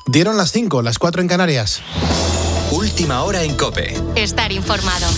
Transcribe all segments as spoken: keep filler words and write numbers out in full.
Dieron las cinco, las cuatro en Canarias. Última hora en COPE. Estar informado.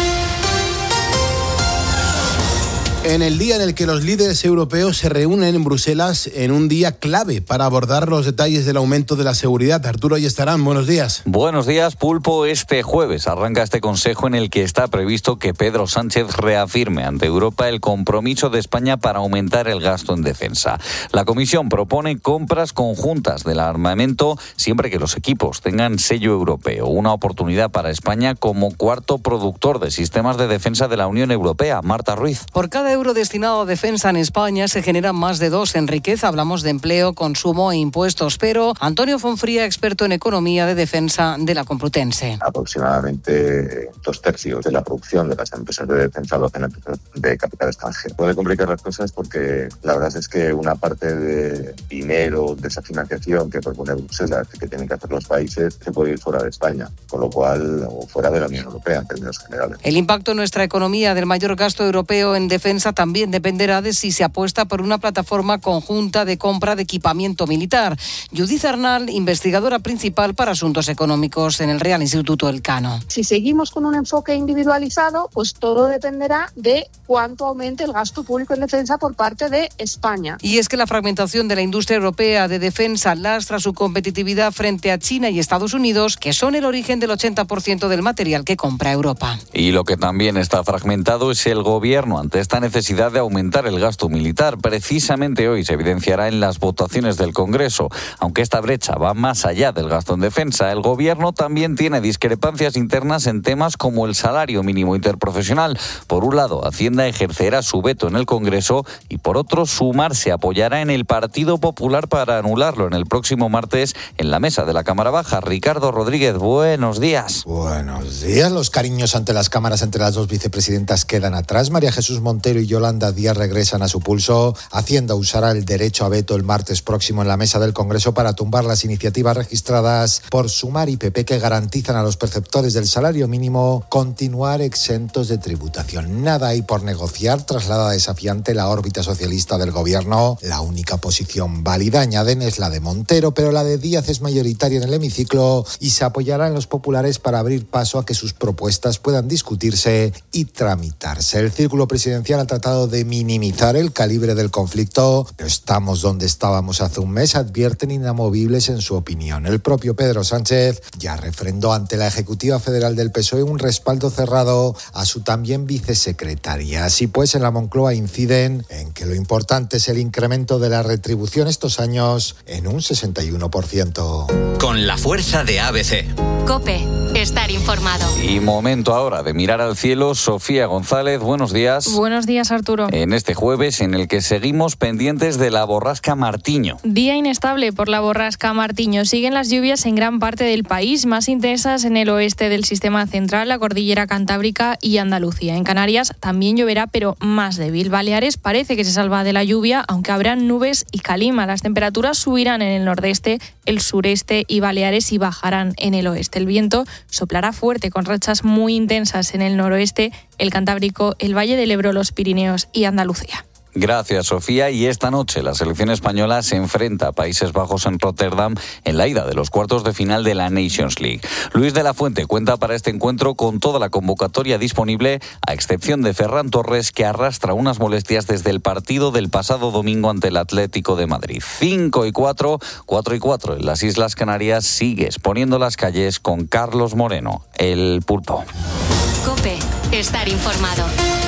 En el día en el que los líderes europeos se reúnen en Bruselas, en un día clave para abordar los detalles del aumento de la seguridad. Arturo Ayestarán, buenos días. Buenos días, Pulpo. Este jueves arranca este consejo en el que está previsto que Pedro Sánchez reafirme ante Europa el compromiso de España para aumentar el gasto en defensa. La Comisión propone compras conjuntas del armamento siempre que los equipos tengan sello europeo. Una oportunidad para España como cuarto productor de sistemas de defensa de la Unión Europea. Marta Ruiz. Por cada euro destinado a defensa en España se generan más de dos en riqueza. Hablamos de empleo, consumo e impuestos. Pero Antonio Fonfría, experto en economía de defensa de la Complutense. Aproximadamente dos tercios de la producción de las empresas de defensa lo hacen empresas de capital extranjero. Puede complicar las cosas porque la verdad es que una parte de dinero, de esa financiación que propone Bruselas y que tienen que hacer los países se puede ir fuera de España, con lo cual, o fuera de la Unión Europea en términos generales. El impacto en nuestra economía del mayor gasto europeo en defensa también dependerá de si se apuesta por una plataforma conjunta de compra de equipamiento militar. Judith Arnal, investigadora principal para asuntos económicos en el Real Instituto Elcano. Si seguimos con un enfoque individualizado, pues todo dependerá de cuánto aumente el gasto público en defensa por parte de España. Y es que la fragmentación de la industria europea de defensa lastra su competitividad frente a China y Estados Unidos, que son el origen del ochenta por ciento del material que compra Europa. Y lo que también está fragmentado es el gobierno ante esta necesidad de aumentar el gasto militar. Precisamente hoy se evidenciará en las votaciones del Congreso. Aunque esta brecha va más allá del gasto en defensa, el gobierno también tiene discrepancias internas en temas como el salario mínimo interprofesional. Por un lado, Hacienda ejercerá su veto en el Congreso y por otro, Sumar se apoyará en el Partido Popular para anularlo en el próximo martes en la mesa de la Cámara Baja. Ricardo Rodríguez, buenos días. Buenos días. Los cariños ante las cámaras entre las dos vicepresidentas quedan atrás. María Jesús Montero y Yolanda Díaz regresan a su pulso. Hacienda usará el derecho a veto el martes próximo en la mesa del Congreso para tumbar las iniciativas registradas por Sumar y P P que garantizan a los perceptores del salario mínimo continuar exentos de tributación. Nada hay por negociar, traslada desafiante la órbita socialista del gobierno. La única posición válida, añaden, es la de Montero, pero la de Díaz es mayoritaria en el hemiciclo y se apoyará en los populares para abrir paso a que sus propuestas puedan discutirse y tramitarse. El círculo presidencial ha tratado de minimizar el calibre del conflicto, pero estamos donde estábamos hace un mes, advierten inamovibles en su opinión. El propio Pedro Sánchez ya refrendó ante la Ejecutiva Federal del P S O E un respaldo cerrado a su también vicesecretaria. Así pues, en la Moncloa inciden en que lo importante es el incremento de la retribución estos años en un sesenta y uno por ciento. Con la fuerza de A B C. COPE. Estar informado. Y momento ahora de mirar al cielo. Sofía González, buenos días. Buenos días, Arturo. En este jueves en el que seguimos pendientes de la borrasca Martiño. Día inestable por la borrasca Martiño. Siguen las lluvias en gran parte del país, más intensas en el oeste del sistema central, la cordillera cantábrica y Andalucía. En Canarias también lloverá, pero más débil. Baleares parece que se salva de la lluvia, aunque habrán nubes y calima. Las temperaturas subirán en el nordeste, el sureste y Baleares y bajarán en el oeste. El viento soplará fuerte con rachas muy intensas en el noroeste, el Cantábrico, el Valle del Ebro, los Pirineos y Andalucía. Gracias, Sofía. Y esta noche la selección española se enfrenta a Países Bajos en Rotterdam en la ida de los cuartos de final de la Nations League. Luis de la Fuente cuenta para este encuentro con toda la convocatoria disponible, a excepción de Ferran Torres, que arrastra unas molestias desde el partido del pasado domingo ante el Atlético de Madrid. cinco y cuatro, cuatro y cuatro en las Islas Canarias. Sigue exponiendo las calles con Carlos Moreno, el Pulpo. COPE. Estar informado.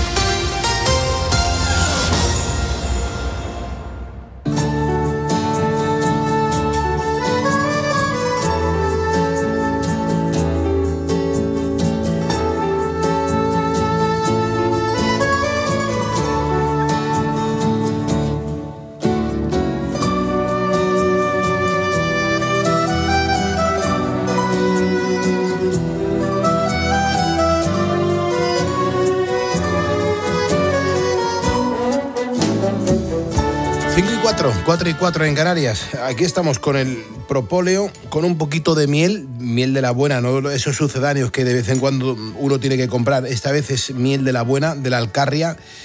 cuatro y cuatro en Canarias. Aquí estamos con el propóleo, con un poquito de miel, miel de la buena, no esos sucedáneos que de vez en cuando uno tiene que comprar. Esta vez es miel de la buena, de la Alcarria.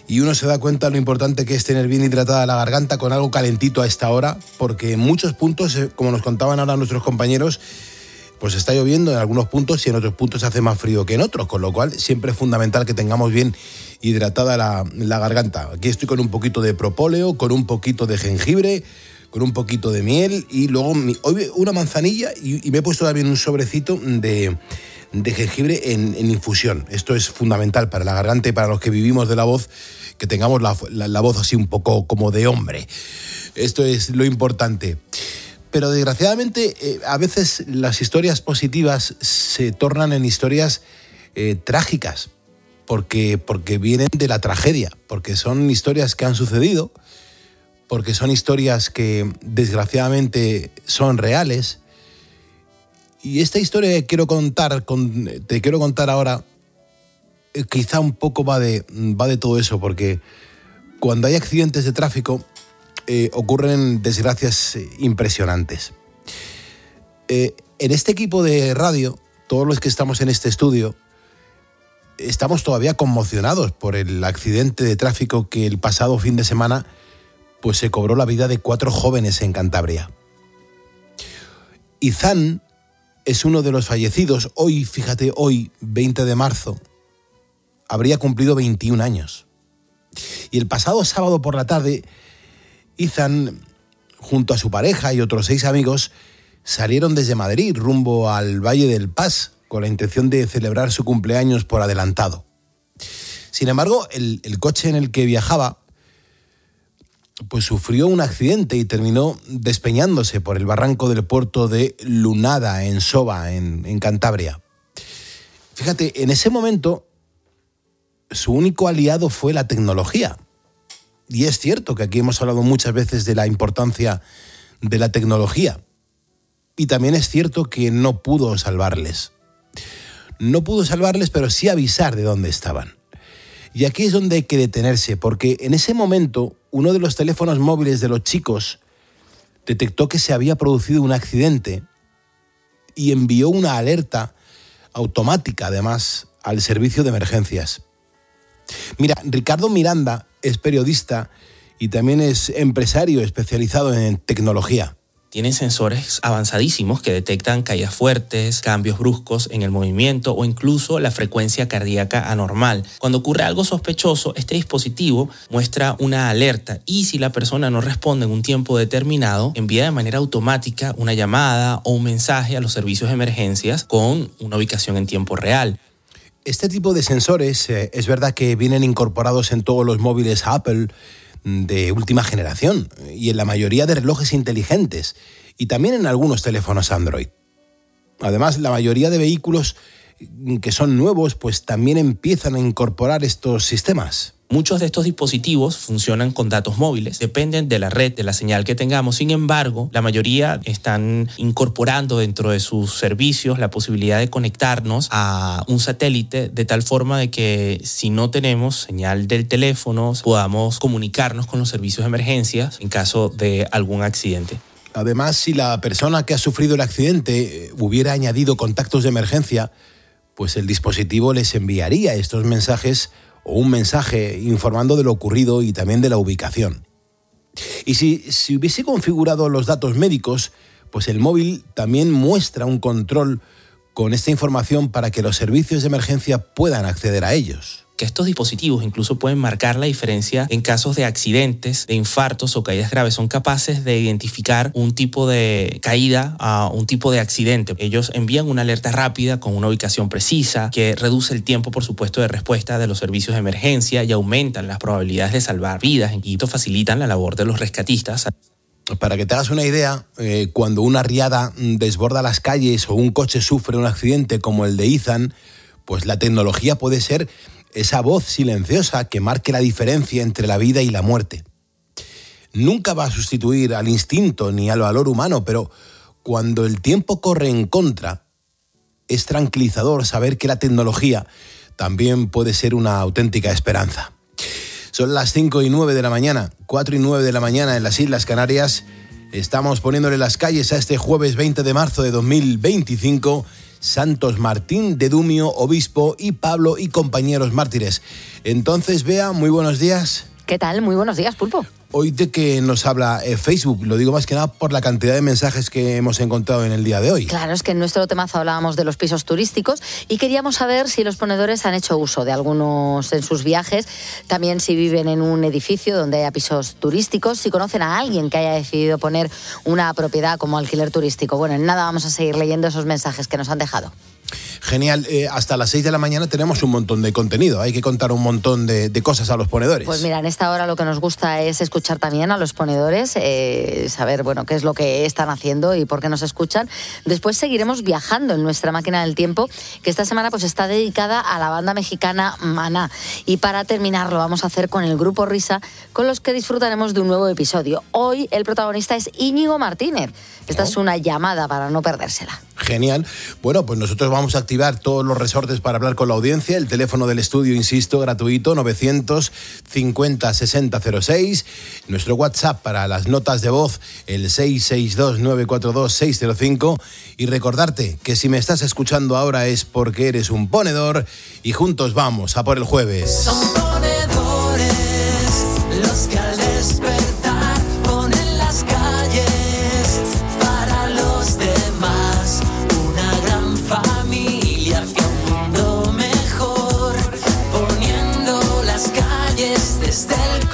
y uno se da cuenta de lo importante que es tener bien hidratada la garganta con algo calentito a esta hora, porque en muchos puntos, como nos contaban ahora nuestros compañeros, pues está lloviendo en algunos puntos y en otros puntos hace más frío que en otros, con lo cual siempre es fundamental que tengamos bien hidratada la, la garganta. Aquí estoy con un poquito de propóleo, con un poquito de jengibre, con un poquito de miel y luego hoy una manzanilla y, y me he puesto también un sobrecito de, de jengibre en, en infusión. Esto es fundamental para la garganta y para los que vivimos de la voz, que tengamos la, la, la voz así un poco como de hombre. Esto es lo importante. Pero desgraciadamente eh, a veces las historias positivas se tornan en historias eh, trágicas, porque, porque vienen de la tragedia, porque son historias que han sucedido, porque son historias que desgraciadamente son reales. Y esta historia que quiero contar, con, te quiero contar ahora, eh, quizá un poco va de, va de todo eso, porque cuando hay accidentes de tráfico, Eh, ocurren desgracias impresionantes. Eh, en este equipo de radio, todos los que estamos en este estudio, estamos todavía conmocionados por el accidente de tráfico que el pasado fin de semana pues, se cobró la vida de cuatro jóvenes en Cantabria. Izan es uno de los fallecidos. Hoy, fíjate, hoy, veinte de marzo, habría cumplido veintiún años. Y el pasado sábado por la tarde, Izan, junto a su pareja y otros seis amigos, salieron desde Madrid rumbo al Valle del Pas con la intención de celebrar su cumpleaños por adelantado. Sin embargo, el, el coche en el que viajaba pues sufrió un accidente y terminó despeñándose por el barranco del puerto de Lunada, en Soba, en, en Cantabria. Fíjate, en ese momento su único aliado fue la tecnología. Y es cierto que aquí hemos hablado muchas veces de la importancia de la tecnología. Y también es cierto que no pudo salvarles. No pudo salvarles, pero sí avisar de dónde estaban. Y aquí es donde hay que detenerse, porque en ese momento uno de los teléfonos móviles de los chicos detectó que se había producido un accidente y envió una alerta automática, además, al servicio de emergencias. Mira, Ricardo Miranda es periodista y también es empresario especializado en tecnología. Tienen sensores avanzadísimos que detectan caídas fuertes, cambios bruscos en el movimiento o incluso la frecuencia cardíaca anormal. Cuando ocurre algo sospechoso, este dispositivo muestra una alerta y si la persona no responde en un tiempo determinado, envía de manera automática una llamada o un mensaje a los servicios de emergencias con una ubicación en tiempo real. Este tipo de sensores eh, es verdad que vienen incorporados en todos los móviles Apple de última generación y en la mayoría de relojes inteligentes y también en algunos teléfonos Android. Además, la mayoría de vehículos que son nuevos pues también empiezan a incorporar estos sistemas. Muchos de estos dispositivos funcionan con datos móviles, dependen de la red, de la señal que tengamos. Sin embargo, la mayoría están incorporando dentro de sus servicios la posibilidad de conectarnos a un satélite de tal forma de que si no tenemos señal del teléfono, podamos comunicarnos con los servicios de emergencias en caso de algún accidente. Además, si la persona que ha sufrido el accidente hubiera añadido contactos de emergencia, pues el dispositivo les enviaría estos mensajes o un mensaje informando de lo ocurrido y también de la ubicación. Y si, si hubiese configurado los datos médicos, pues el móvil también muestra un control con esta información para que los servicios de emergencia puedan acceder a ellos. Que estos dispositivos incluso pueden marcar la diferencia en casos de accidentes, de infartos o caídas graves. Son capaces de identificar un tipo de caída a un tipo de accidente. Ellos envían una alerta rápida con una ubicación precisa que reduce el tiempo, por supuesto, de respuesta de los servicios de emergencia y aumentan las probabilidades de salvar vidas y esto facilitan la labor de los rescatistas. Para que te hagas una idea, eh, cuando una riada desborda las calles o un coche sufre un accidente como el de Izan, pues la tecnología puede ser esa voz silenciosa que marque la diferencia entre la vida y la muerte. Nunca va a sustituir al instinto ni al valor humano, pero cuando el tiempo corre en contra, es tranquilizador saber que la tecnología también puede ser una auténtica esperanza. Son las cinco y nueve de la mañana, cuatro y nueve de la mañana en las Islas Canarias. Estamos poniéndole las calles a este jueves veinte de marzo de dos mil veinticinco. Santos Martín de Dumio, obispo, y Pablo y compañeros mártires. Entonces, Bea, muy buenos días. ¿Qué tal? Muy buenos días, Pulpo. Hoy de que nos habla eh, Facebook, lo digo más que nada por la cantidad de mensajes que hemos encontrado en el día de hoy. Claro, es que en nuestro temazo hablábamos de los pisos turísticos y queríamos saber si los ponedores han hecho uso de algunos en sus viajes, también si viven en un edificio donde haya pisos turísticos, si conocen a alguien que haya decidido poner una propiedad como alquiler turístico. Bueno, en nada vamos a seguir leyendo esos mensajes que nos han dejado. Genial, eh, hasta las seis de la mañana tenemos un montón de contenido, hay que contar un montón de, de cosas a los ponedores. Pues mira, en esta hora lo que nos gusta es escuchar también a los ponedores, eh, saber bueno qué es lo que están haciendo y por qué nos escuchan. Después seguiremos viajando en nuestra máquina del tiempo, que esta semana pues está dedicada a la banda mexicana Maná. Y para terminar lo vamos a hacer con el grupo Risa, con los que disfrutaremos de un nuevo episodio. Hoy el protagonista es Íñigo Martínez. Esta oh. es una llamada para no perdérsela. Genial. Bueno, pues nosotros vamos a activar todos los resortes para hablar con la audiencia. El teléfono del estudio, insisto, gratuito, novecientos cincuenta sesenta cero seis. Nuestro WhatsApp para las notas de voz, el seis seis dos nueve cuatro dos seis cero cinco. Y recordarte que si me estás escuchando ahora es porque eres un ponedor y juntos vamos a por el jueves. Son ponedores los que al despertar ponen las calles para los demás. Una gran familia hacia un mundo mejor, poniendo las calles desde el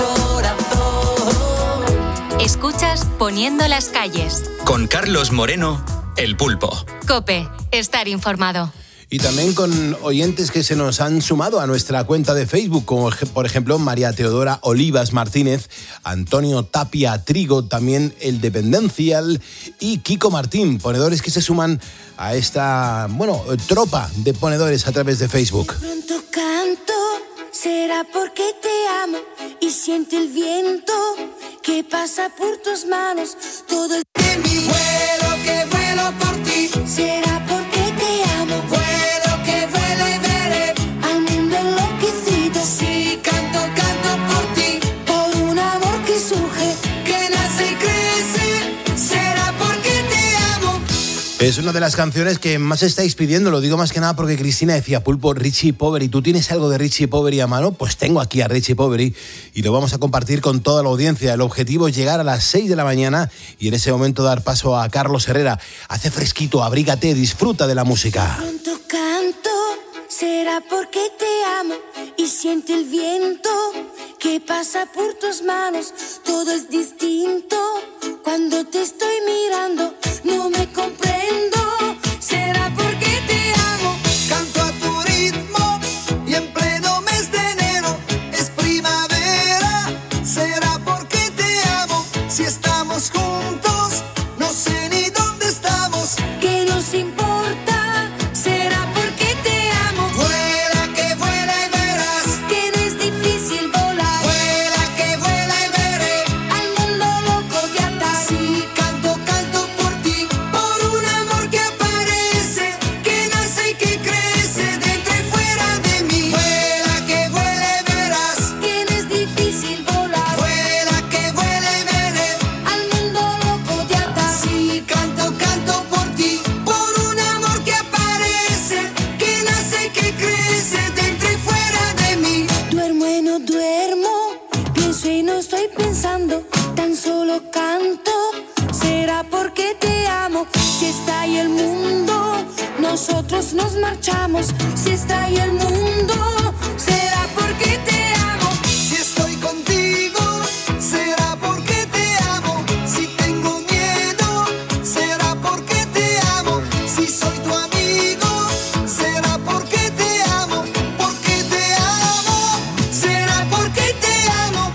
corazón. Escuchas Poniendo las calles. Con Carlos Moreno, El Pulpo. COPE, estar informado. Y también con oyentes que se nos han sumado a nuestra cuenta de Facebook, como por ejemplo María Teodora Olivas Martínez, Antonio Tapia Trigo, también el Dependencial y Kiko Martín, ponedores que se suman a esta, bueno, tropa de ponedores a través de Facebook. Pronto canto, será porque te amo y siente el viento que pasa por tus manos. Todo el de mi vuelo que vuelo por ti, será porque te amo. Vuelo que vuelo y veré al mundo enloquecido. Sí, canto, canto por ti, por un amor que surge, que nace y crece, será porque te amo. Es una de las canciones que más estáis pidiendo, lo digo más que nada porque Cristina decía, Pulpo, Richie Poveri, ¿tú tienes algo de Richie Poveri a mano? Pues tengo aquí a Richie Poveri y lo vamos a compartir con toda la audiencia. El objetivo es llegar a las seis de la mañana y en ese momento dar paso a Carlos Herrera. Hace fresquito, abrígate, disfruta de la música. Pronto canto, será porque te amo y siente el viento que pasa por tus manos. Todo es distinto cuando te estoy mirando, no me comprendo. Será porque te amo. Canto a tu ritmo y en pleno mes de enero es primavera. Será porque te amo. Si estamos juntos, no sé ni dónde estamos. ¿Qué nos importa? Será porque te amo. Vuela que vuela y verás que no es difícil volar. Vuela que vuela y veré al mundo loco de atar. Sí, canto, canto por ti, por un amor que aparece, que nace y que crece dentro y fuera de mí. Vuela que vuela y verás que no es difícil volar. Vuela que vuela y veré al mundo loco de atar. Sí, canto, canto por ti, por un amor que aparece, que nace y que crece dentro y fuera de mí. Duermo y no duermo, pienso y no estoy pensando, tan solo canto. Será porque te amo. Si está ahí el mundo, nosotros nos marchamos. Si está ahí el mundo, será porque te amo. Si estoy contigo, será porque te amo. Si tengo miedo, será porque te amo. Si soy tu amigo, será porque te amo. Porque te amo, será porque te amo.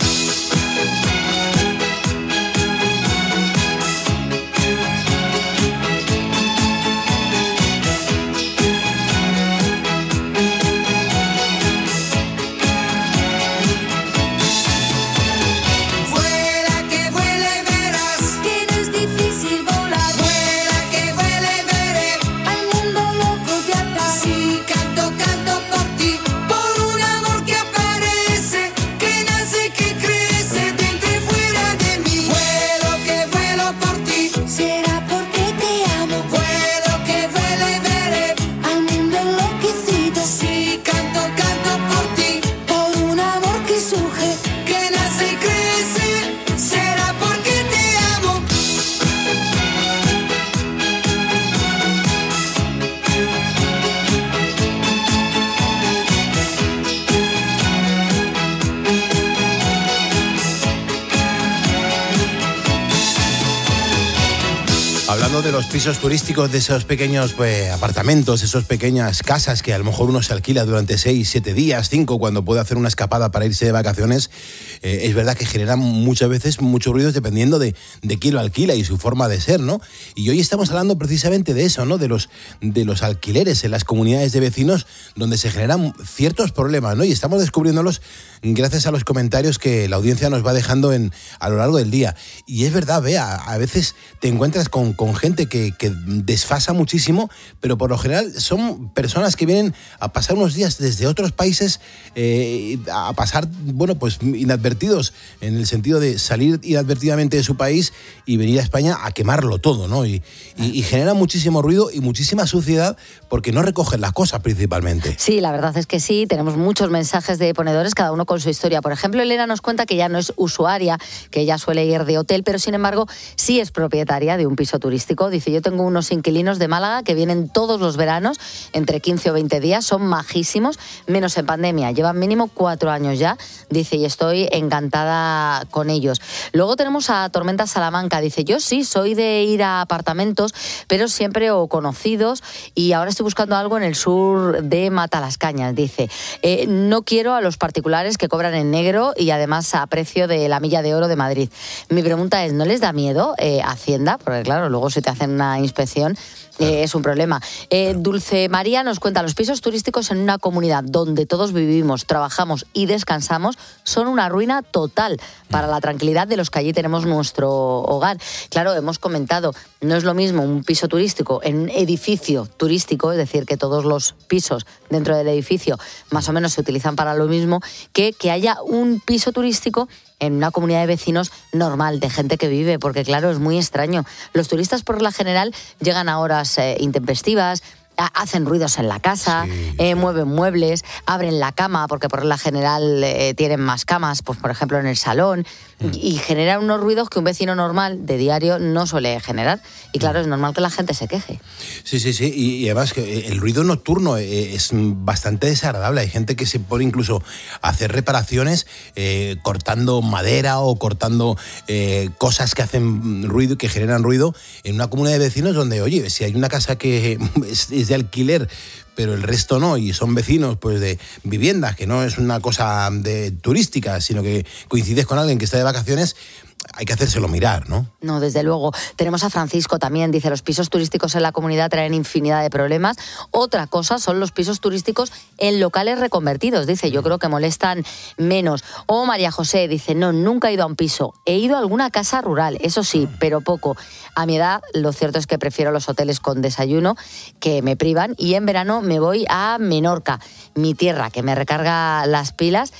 hablando de los pisos turísticos, de esos pequeños pues, apartamentos, esas pequeñas casas que a lo mejor uno se alquila durante seis, siete días, cinco, cuando puede hacer una escapada para irse de vacaciones, eh, es verdad que generan muchas veces muchos ruidos dependiendo de, de quién lo alquila y su forma de ser, ¿no? Y hoy estamos hablando precisamente de eso, ¿no? De los, de los alquileres en las comunidades de vecinos donde se generan ciertos problemas, ¿no? Y estamos descubriéndolos gracias a los comentarios que la audiencia nos va dejando en, a lo largo del día. Y es verdad, Bea, a veces te encuentras con, con gente que, que desfasa muchísimo, pero por lo general son personas que vienen a pasar unos días desde otros países, eh, a pasar, bueno, pues inadvertidos, en el sentido de salir inadvertidamente de su país y venir a España a quemarlo todo, ¿no? Y, y, y genera muchísimo ruido y muchísima suciedad porque no recogen las cosas principalmente. Sí, la verdad es que sí, tenemos muchos mensajes de ponedores, cada uno con su historia. Por ejemplo, Elena nos cuenta que ya no es usuaria, que ella suele ir de hotel, pero sin embargo sí es propietaria de un piso turístico. Dice, yo tengo unos inquilinos de Málaga que vienen todos los veranos, entre quince o veinte días, son majísimos, menos en pandemia, llevan mínimo cuatro años ya, dice, y estoy encantada con ellos. Luego tenemos a Tormenta Salamanca, dice, yo sí soy de ir a apartamentos, pero siempre o conocidos, y ahora estoy buscando algo en el sur de Matalascañas, dice, eh, no quiero a los particulares que cobran en negro y además a precio de la milla de oro de Madrid. Mi pregunta es, ¿no les da miedo eh, Hacienda? Porque claro, luego si te hacen una inspección eh, es un problema. Eh, Dulce María nos cuenta, los pisos turísticos en una comunidad donde todos vivimos, trabajamos y descansamos son una ruina total para la tranquilidad de los que allí tenemos nuestro hogar. Claro, hemos comentado, no es lo mismo un piso turístico en un edificio turístico, es decir, que todos los pisos dentro del edificio más o menos se utilizan para lo mismo, que que haya un piso turístico en una comunidad de vecinos normal, de gente que vive, porque claro, es muy extraño. Los turistas por la general llegan a horas eh, intempestivas, hacen ruidos en la casa, sí, eh, mueven muebles, abren la cama, porque por la general eh, tienen más camas, pues por ejemplo en el salón, mm. y, y generan unos ruidos que un vecino normal de diario no suele generar. Y claro, mm. es normal que la gente se queje. Sí, sí, sí, y, y además que el ruido nocturno es bastante desagradable. Hay gente que se pone incluso a hacer reparaciones eh, cortando madera o cortando eh, cosas que hacen ruido, que generan ruido, en una comunidad de vecinos donde, oye, si hay una casa que es, es de alquiler, pero el resto no, y son vecinos pues de viviendas, que no es una cosa de turística, sino que coincides con alguien que está de vacaciones, hay que hacérselo mirar, ¿no? No, desde luego. Tenemos a Francisco también, dice, los pisos turísticos en la comunidad traen infinidad de problemas. Otra cosa son los pisos turísticos en locales reconvertidos, dice, yo creo que molestan menos. O María José dice, no, nunca he ido a un piso, he ido a alguna casa rural, eso sí, pero poco. A mi edad, lo cierto es que prefiero los hoteles con desayuno, que me privan, y en verano me voy a Menorca, mi tierra, que me recarga las pilas,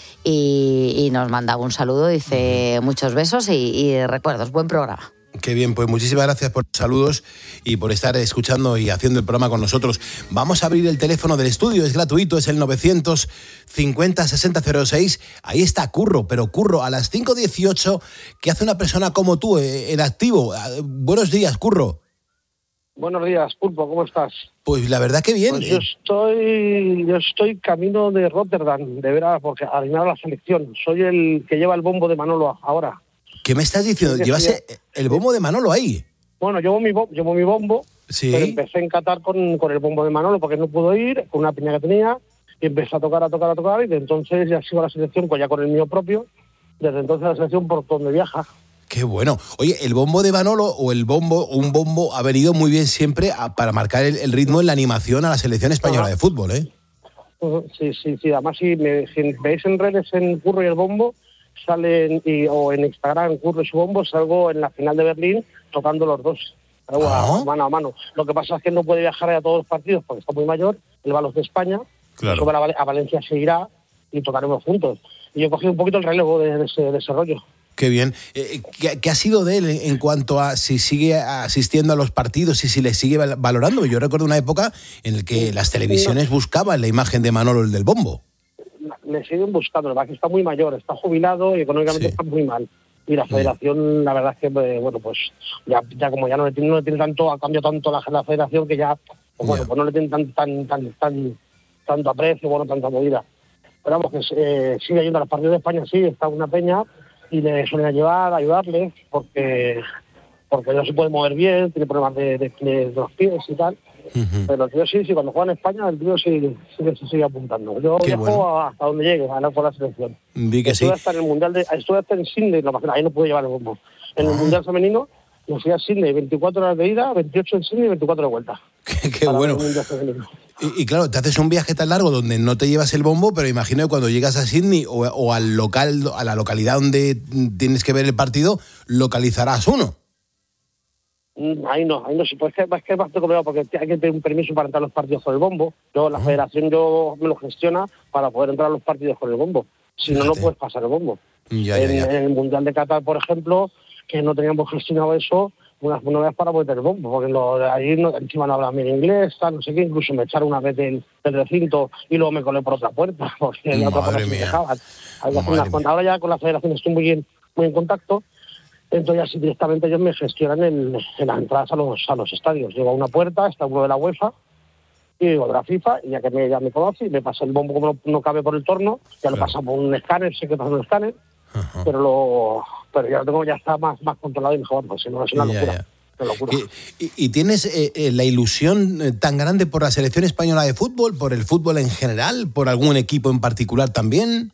y, y nos manda un saludo, dice, muchos besos y y recuerdos. Buen programa. Qué bien, pues muchísimas gracias por los saludos y por estar escuchando y haciendo el programa con nosotros. Vamos a abrir el teléfono del estudio, es gratuito, es el novecientos cincuenta sesenta cero seis. Ahí está Curro, pero Curro, a las cinco dieciocho, ¿qué hace una persona como tú en activo? Buenos días, Curro. Buenos días, Pulpo, ¿cómo estás? Pues la verdad que bien. Pues yo estoy yo estoy camino de Rotterdam, de veras, porque a alinear la selección. Soy el que lleva el bombo de Manolo ahora. ¿Qué me estás diciendo? Sí, ¿Llevas sí, el bombo de Manolo ahí? Bueno, llevo mi, bo- llevo mi bombo, sí. Pero empecé en Qatar con, con el bombo de Manolo porque no pudo ir, con una piña que tenía, y empecé a tocar, a tocar, a tocar, y de entonces ya sigo a la selección, pues ya con el mío propio, desde entonces la selección por donde viaja. Qué bueno. Oye, el bombo de Manolo o el bombo, un bombo ha venido muy bien siempre a, para marcar el, el ritmo en la animación a la selección española Ajá. de fútbol, ¿eh? Sí, sí, sí. Además, si, me, si veis en redes en Curro y el bombo, salen, y, o en Instagram, Curro y su bombo, salgo en la final de Berlín tocando los dos, algo a, mano a mano. Lo que pasa es que no puede viajar a todos los partidos porque está muy mayor, él va a los de España, claro. Sobre a, a Valencia se irá y tocaremos juntos. Y yo cogí un poquito el relevo de, de, ese, de ese rollo. Qué bien. Eh, ¿qué, ¿Qué ha sido de él en cuanto a si sigue asistiendo a los partidos y si le sigue valorando? Yo recuerdo una época en la que las televisiones buscaban la imagen de Manolo, el del bombo. Le siguen buscando, la verdad que está muy mayor, está jubilado y económicamente sí. está muy mal. Y la federación, sí. la verdad es que, bueno, pues ya, ya como ya no le tiene, no le tiene tanto, ha cambiado tanto la, la federación que ya, pues, bueno, pues no le tiene tan, tan, tan, tan, tanto aprecio, bueno, tanta movida. Pero vamos, que eh, sigue yendo a los partidos de España, sí, está una peña y le suelen llevar, ayudarle, porque porque no se puede mover bien, tiene problemas de, de, de los pies y tal. Uh-huh. Pero el tío sí, sí, cuando juega en España, el tío sí, sí que se sigue apuntando. Yo Qué viajo bueno. hasta donde llegue, a ganar por la selección. Vi que estuve sí. hasta en el Mundial de, estuve hasta en Sydney, no, ahí no pude llevar el bombo. En el Mundial femenino, me fui a Sydney, veinticuatro horas de ida, veintiocho en Sydney y veinticuatro de vuelta. Qué, qué bueno. Y, y claro, te haces un viaje tan largo donde no te llevas el bombo, pero imagino que cuando llegas a Sydney o, o al local, a la localidad donde tienes que ver el partido, localizarás uno. Ahí no, ahí no se puede, es que es bastante complicado porque hay que tener un permiso para entrar a los partidos con el bombo. Yo, la federación yo me lo gestiona para poder entrar a los partidos con el bombo. Si no, no puedes pasar el bombo. Ya, en, ya, ya. en el Mundial de Qatar, por ejemplo, que no teníamos gestionado eso, unas una vez para poder tener el bombo, porque lo, allí no, encima no hablaban bien inglés, tal, no sé qué, incluso me echaron una vez del, del recinto y luego me colé por otra puerta, porque en la otra puerta se me dejaban. Ahora ya con la federación estoy muy, bien, muy en contacto. Entonces así directamente ellos me gestionan el, en las entradas a los, a los estadios. Llego a una puerta, está uno de la UEFA y digo de la FIFA, y ya que me, ya me conoce y me pasa el bombo como no, no cabe por el torno, ya claro. Lo pasa por un escáner, sé que pasa un escáner, uh-huh. pero lo pero ya lo tengo, ya está más, más controlado y mejor, pues si no es una locura. Ya, ya. Una locura. ¿Y, y, y tienes eh, eh, la ilusión eh, tan grande por la selección española de fútbol, por el fútbol en general, por algún equipo en particular también?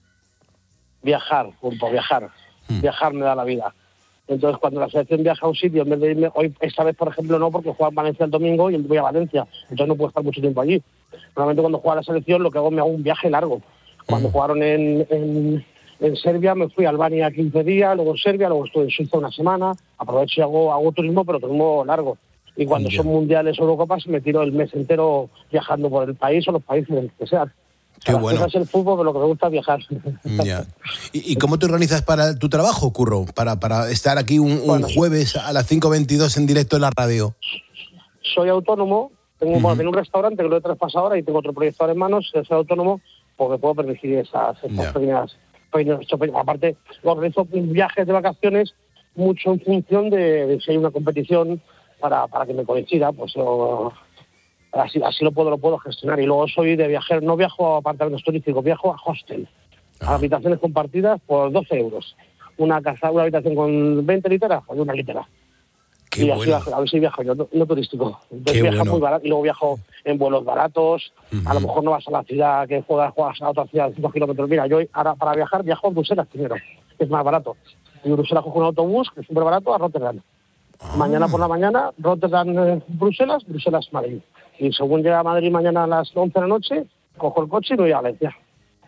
Viajar, por viajar. Hmm. Viajar me da la vida. Entonces, cuando la selección viaja a un sitio, en vez de irme, hoy, esta vez, por ejemplo, no, porque juega en Valencia el domingo y voy a Valencia, entonces no puedo estar mucho tiempo allí. Normalmente cuando juega la selección, lo que hago, me hago un viaje largo. Cuando uh-huh. jugaron en, en, en Serbia, me fui a Albania quince días, luego en Serbia, luego estuve en Suiza una semana, aprovecho y hago, hago turismo, pero turismo largo. Y cuando uh-huh. son mundiales o Eurocopas, me tiro el mes entero viajando por el país o los países que sean. Qué Las bueno. cosas el fútbol, pero lo que me gusta es viajar. Ya. ¿Y, ¿Y cómo te organizas para tu trabajo, Curro? Para, para estar aquí un, un bueno, jueves a las cinco veintidós en directo en la radio. Soy autónomo, tengo, uh-huh. bueno, tengo un restaurante que lo he traspasado ahora y tengo otro proyecto en manos, soy autónomo porque puedo permitir esas, esas yeah. pequeñas, pequeñas, pequeñas... Aparte, organizo viajes de vacaciones mucho en función de, de si hay una competición para, para que me coincida, pues... Lo, Así, así lo puedo lo puedo gestionar. Y luego soy de viajar, no viajo a apartamentos turísticos, viajo a hostel, ah. a habitaciones compartidas por doce euros. Una casa, una habitación con veinte literas o una litera. Qué y bueno. así, a ver si viajo yo, no, no turístico. Entonces Qué viajo bueno. muy barato y luego viajo en vuelos baratos. Uh-huh. A lo mejor no vas a la ciudad que juegas, juegas a otra ciudad de cinco kilómetros. Mira, yo ahora para viajar viajo a Bruselas primero, que es más barato. Y en Bruselas cojo un autobús, que es súper barato, a Rotterdam. Ah. Mañana por la mañana, Rotterdam, eh, Bruselas, Bruselas, Madrid. Y según llega a Madrid mañana a las once de la noche, cojo el coche y me voy a Valencia.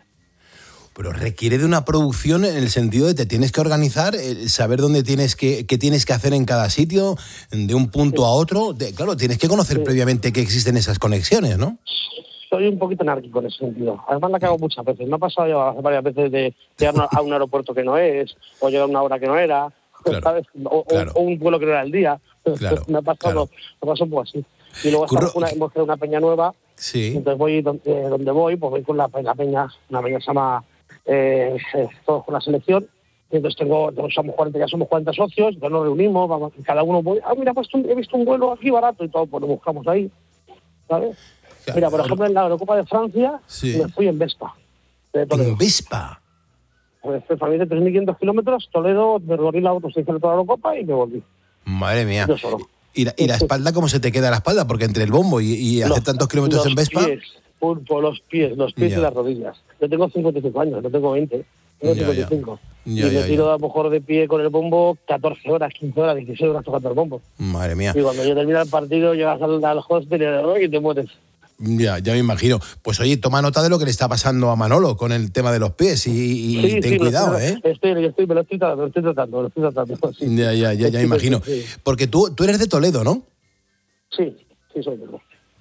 Pero requiere de una producción en el sentido de te tienes que organizar, el saber dónde tienes que, qué tienes que hacer en cada sitio, de un punto sí. a otro. De, claro, tienes que conocer sí. previamente que existen esas conexiones, ¿no? Soy un poquito anárquico en ese sentido. Además la cago muchas veces. Me ha pasado ya varias veces de llegar a un aeropuerto que no es, o llegar a una hora que no era, claro, ¿sabes? O, claro. o, o un vuelo que no era el día. Claro, me ha pasado, claro. me ha pasado un poco así. Y luego Curro... una, hemos creado una peña nueva, sí. entonces voy donde, donde voy, pues voy con la, la peña, una peña que se llama eh, eh, Todos con la Selección, y entonces tengo, somos cuarenta, ya somos cuarenta socios, entonces nos reunimos, vamos, cada uno voy, ah, mira, pues he visto un vuelo aquí barato y todo, pues lo buscamos ahí, ¿sabes? Claro, mira, por ejemplo, en la Eurocopa de Francia, sí. me fui en Vespa. ¿En Vespa? Pues para mí de tres mil quinientos kilómetros, Toledo, me recorrí la auto, se hizo toda la Eurocopa y me volví. Madre mía. Yo solo. ¿Y la, ¿Y la espalda cómo se te queda la espalda? Porque entre el bombo y, y hacer tantos kilómetros en Vespa... Los pies, pulpo, los pies, los pies ya. y las rodillas. Yo tengo cincuenta y cinco años, no tengo veinte. Tengo ya, cincuenta y cinco. Ya. Ya, y me tiro ya. a lo mejor de pie con el bombo catorce horas, quince horas, dieciséis horas tocando el bombo. Madre mía. Y cuando yo termino el partido, llegas al, al hostel y te mueres. Ya, ya me imagino. Pues oye, toma nota de lo que le está pasando a Manolo con el tema de los pies y, y sí, ten sí, cuidado, estoy, ¿eh? Estoy, estoy, me lo estoy tratando, me lo estoy tratando, me lo estoy tratando. Sí. Ya, ya, ya, ya me imagino. Sí, sí. Porque tú, tú eres de Toledo, ¿no? Sí, sí soy de Toledo.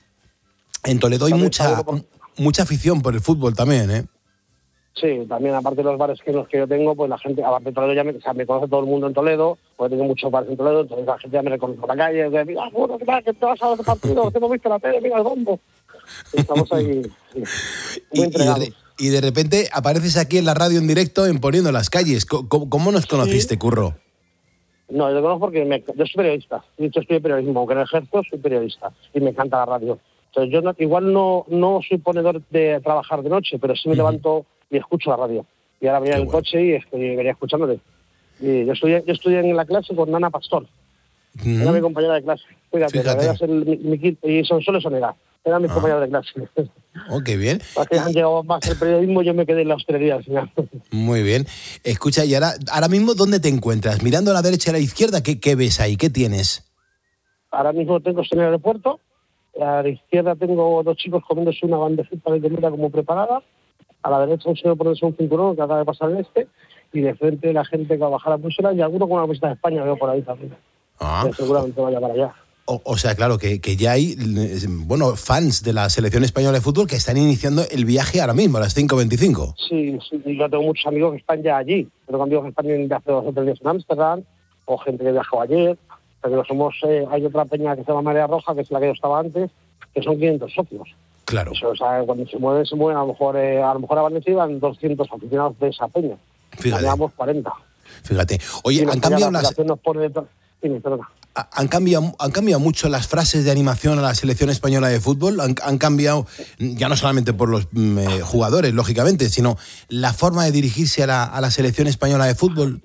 En Toledo hay mucha, por... mucha afición por el fútbol también, ¿eh? Sí, también aparte de los bares que los que yo tengo, pues la gente, aparte de Toledo ya me, o sea, me conoce todo el mundo en Toledo, porque tengo muchos bares en Toledo, entonces la gente ya me reconoce por la calle, me dice, ah, bueno, ¿qué tal? ¿Qué te vas a ver el partido? ¿Qué hemos visto en la tele? Mira el bombo. Estamos ahí muy y, entregados. Y de, y de repente apareces aquí en la radio en directo en Poniendo las Calles. ¿Cómo, cómo nos conociste, sí. Curro? No, yo te conozco porque me, yo soy periodista. De hecho, estudio periodismo, aunque no ejerzo, soy periodista y me encanta la radio. Entonces, yo no, igual no, no soy ponedor de trabajar de noche, pero sí me uh-huh. levanto y escucho la radio. Y ahora venía en el bueno. coche y estoy, venía escuchándote. Y yo estudié, yo estudié en la clase con Ana Pastor. Mm. Era mi compañera de clase. Fíjate, Fíjate. Era el, mi, mi, y son solo Soledad. Era mi ah. compañera de clase. Oh, qué bien. Porque han llegado más el periodismo, yo me quedé en la hostelería al final. Muy bien. Escucha, y ahora, ahora mismo, ¿dónde te encuentras? Mirando a la derecha y a la izquierda, ¿qué, qué ves ahí? ¿Qué tienes? Ahora mismo tengo en el aeropuerto. A la izquierda tengo dos chicos comiéndose una bandejita de comida como preparada. A la derecha un señor poniéndose un cinturón que acaba de pasar el este. Y de frente la gente que va a bajar la pulsera y alguno con una visita de España veo por ahí también. Ah. Que seguramente vaya para allá. O, o sea, claro, que, que ya hay, bueno, fans de la selección española de fútbol que están iniciando el viaje ahora mismo, a las cinco veinticinco. Sí, sí, yo tengo muchos amigos que están ya allí. Tengo amigos que están de hace dos o tres días en Ámsterdam, o gente que viajó ayer. Pero somos, eh, hay otra peña que se llama Marea Roja, que es la que yo estaba antes, que son quinientos socios. Claro. Eso, o sea, cuando se mueven, se mueven, a lo mejor, eh, a lo mejor a Valencia iban doscientos aficionados de esa peña. Fíjate. Teníamos cuarenta. Fíjate. Oye, han cambiado la las... Nos pone de... sí, perdona. ¿Han cambiado, han cambiado mucho las frases de animación a la selección española de fútbol? Han, han cambiado, ya no solamente por los eh, jugadores, lógicamente, sino la forma de dirigirse a la, a la selección española de fútbol.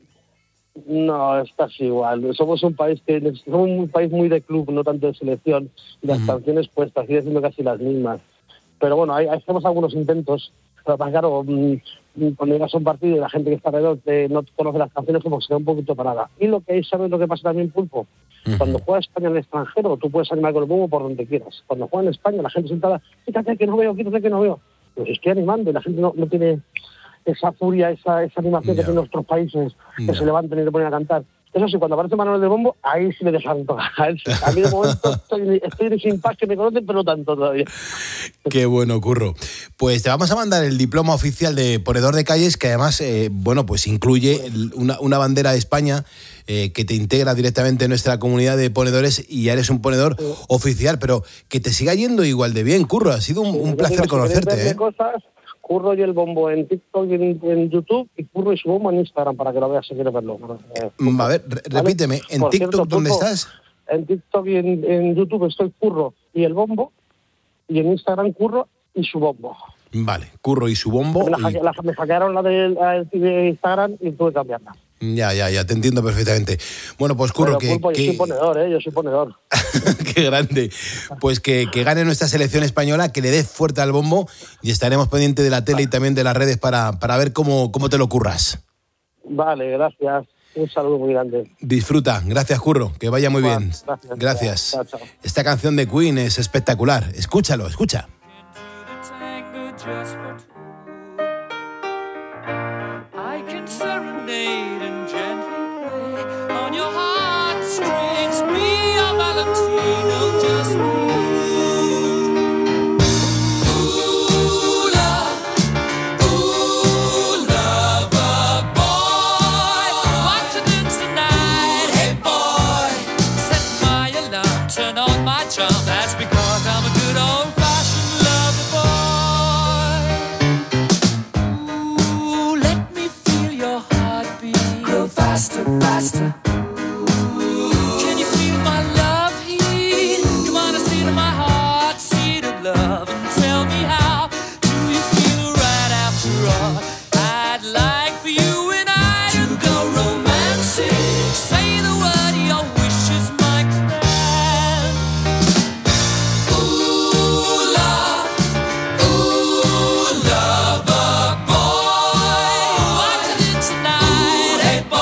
No, es casi igual. Somos un país que somos un país muy de club, no tanto de selección. Las uh-huh. canciones puestas, sigue siendo casi las mismas. Pero bueno, hay, hacemos algunos intentos. Pero claro, cuando llegas a un partido y la gente que está alrededor te, no conoce las canciones, como que se da un poquito parada. Y lo que hay, ¿sabes lo que pasa también, Pulpo? Uh-huh. Cuando juega España en el extranjero, tú puedes animar con el bombo por donde quieras. Cuando juega en España, la gente sentada, quítate que no veo, quítate que no veo. Pues estoy animando y la gente no, no tiene esa furia, esa, esa animación yeah. que tienen nuestros países, que yeah. se levantan y se ponen a cantar. Eso sí, cuando aparece Manuel de Bombo, ahí sí me dejan tocar. A mí de momento estoy, estoy sin paz, que me conocen, pero no tanto todavía. Qué bueno, Curro. Pues te vamos a mandar el diploma oficial de ponedor de calles, que además, eh, bueno, pues incluye una, una bandera de España eh, que te integra directamente en nuestra comunidad de ponedores y ya eres un ponedor sí. oficial, pero que te siga yendo igual de bien, Curro. Ha sido un, un placer digo, conocerte. Si ¿eh? cosas, Curro y el bombo en TikTok y en, en YouTube, y Curro y su bombo en Instagram, para que lo veas si quieres verlo. Eh, a ver, re- repíteme, ¿en Por TikTok cierto, dónde Curro, estás? En TikTok y en, en YouTube estoy Curro y el bombo, y en Instagram Curro y su bombo. Vale, Curro y su bombo. Me, la, y... la, me hackearon la de, la de Instagram y tuve que cambiarla. Ya, ya, ya, te entiendo perfectamente. Bueno, pues Curro, Pero, que, Pulpo, que... Yo soy ponedor, ¿eh? Yo soy ponedor. Qué grande. Pues que, que gane nuestra selección española, que le dé fuerte al bombo y estaremos pendientes de la tele y también de las redes para, para ver cómo, cómo te lo curras. Vale, gracias. Un saludo muy grande. Disfruta. Gracias, Curro. Que vaya muy bien. Gracias. Gracias. Chao, chao. Esta canción de Queen es espectacular. Escúchalo, escucha. Faster, faster. Can you feel my love heat? Come on and see to my heart, seat of love, and tell me how do you feel right after all? I'd like for you and I to go romantic. Say the word, your wish is my command. Ooh, love, ooh, lover boy, what you did tonight, hey boy.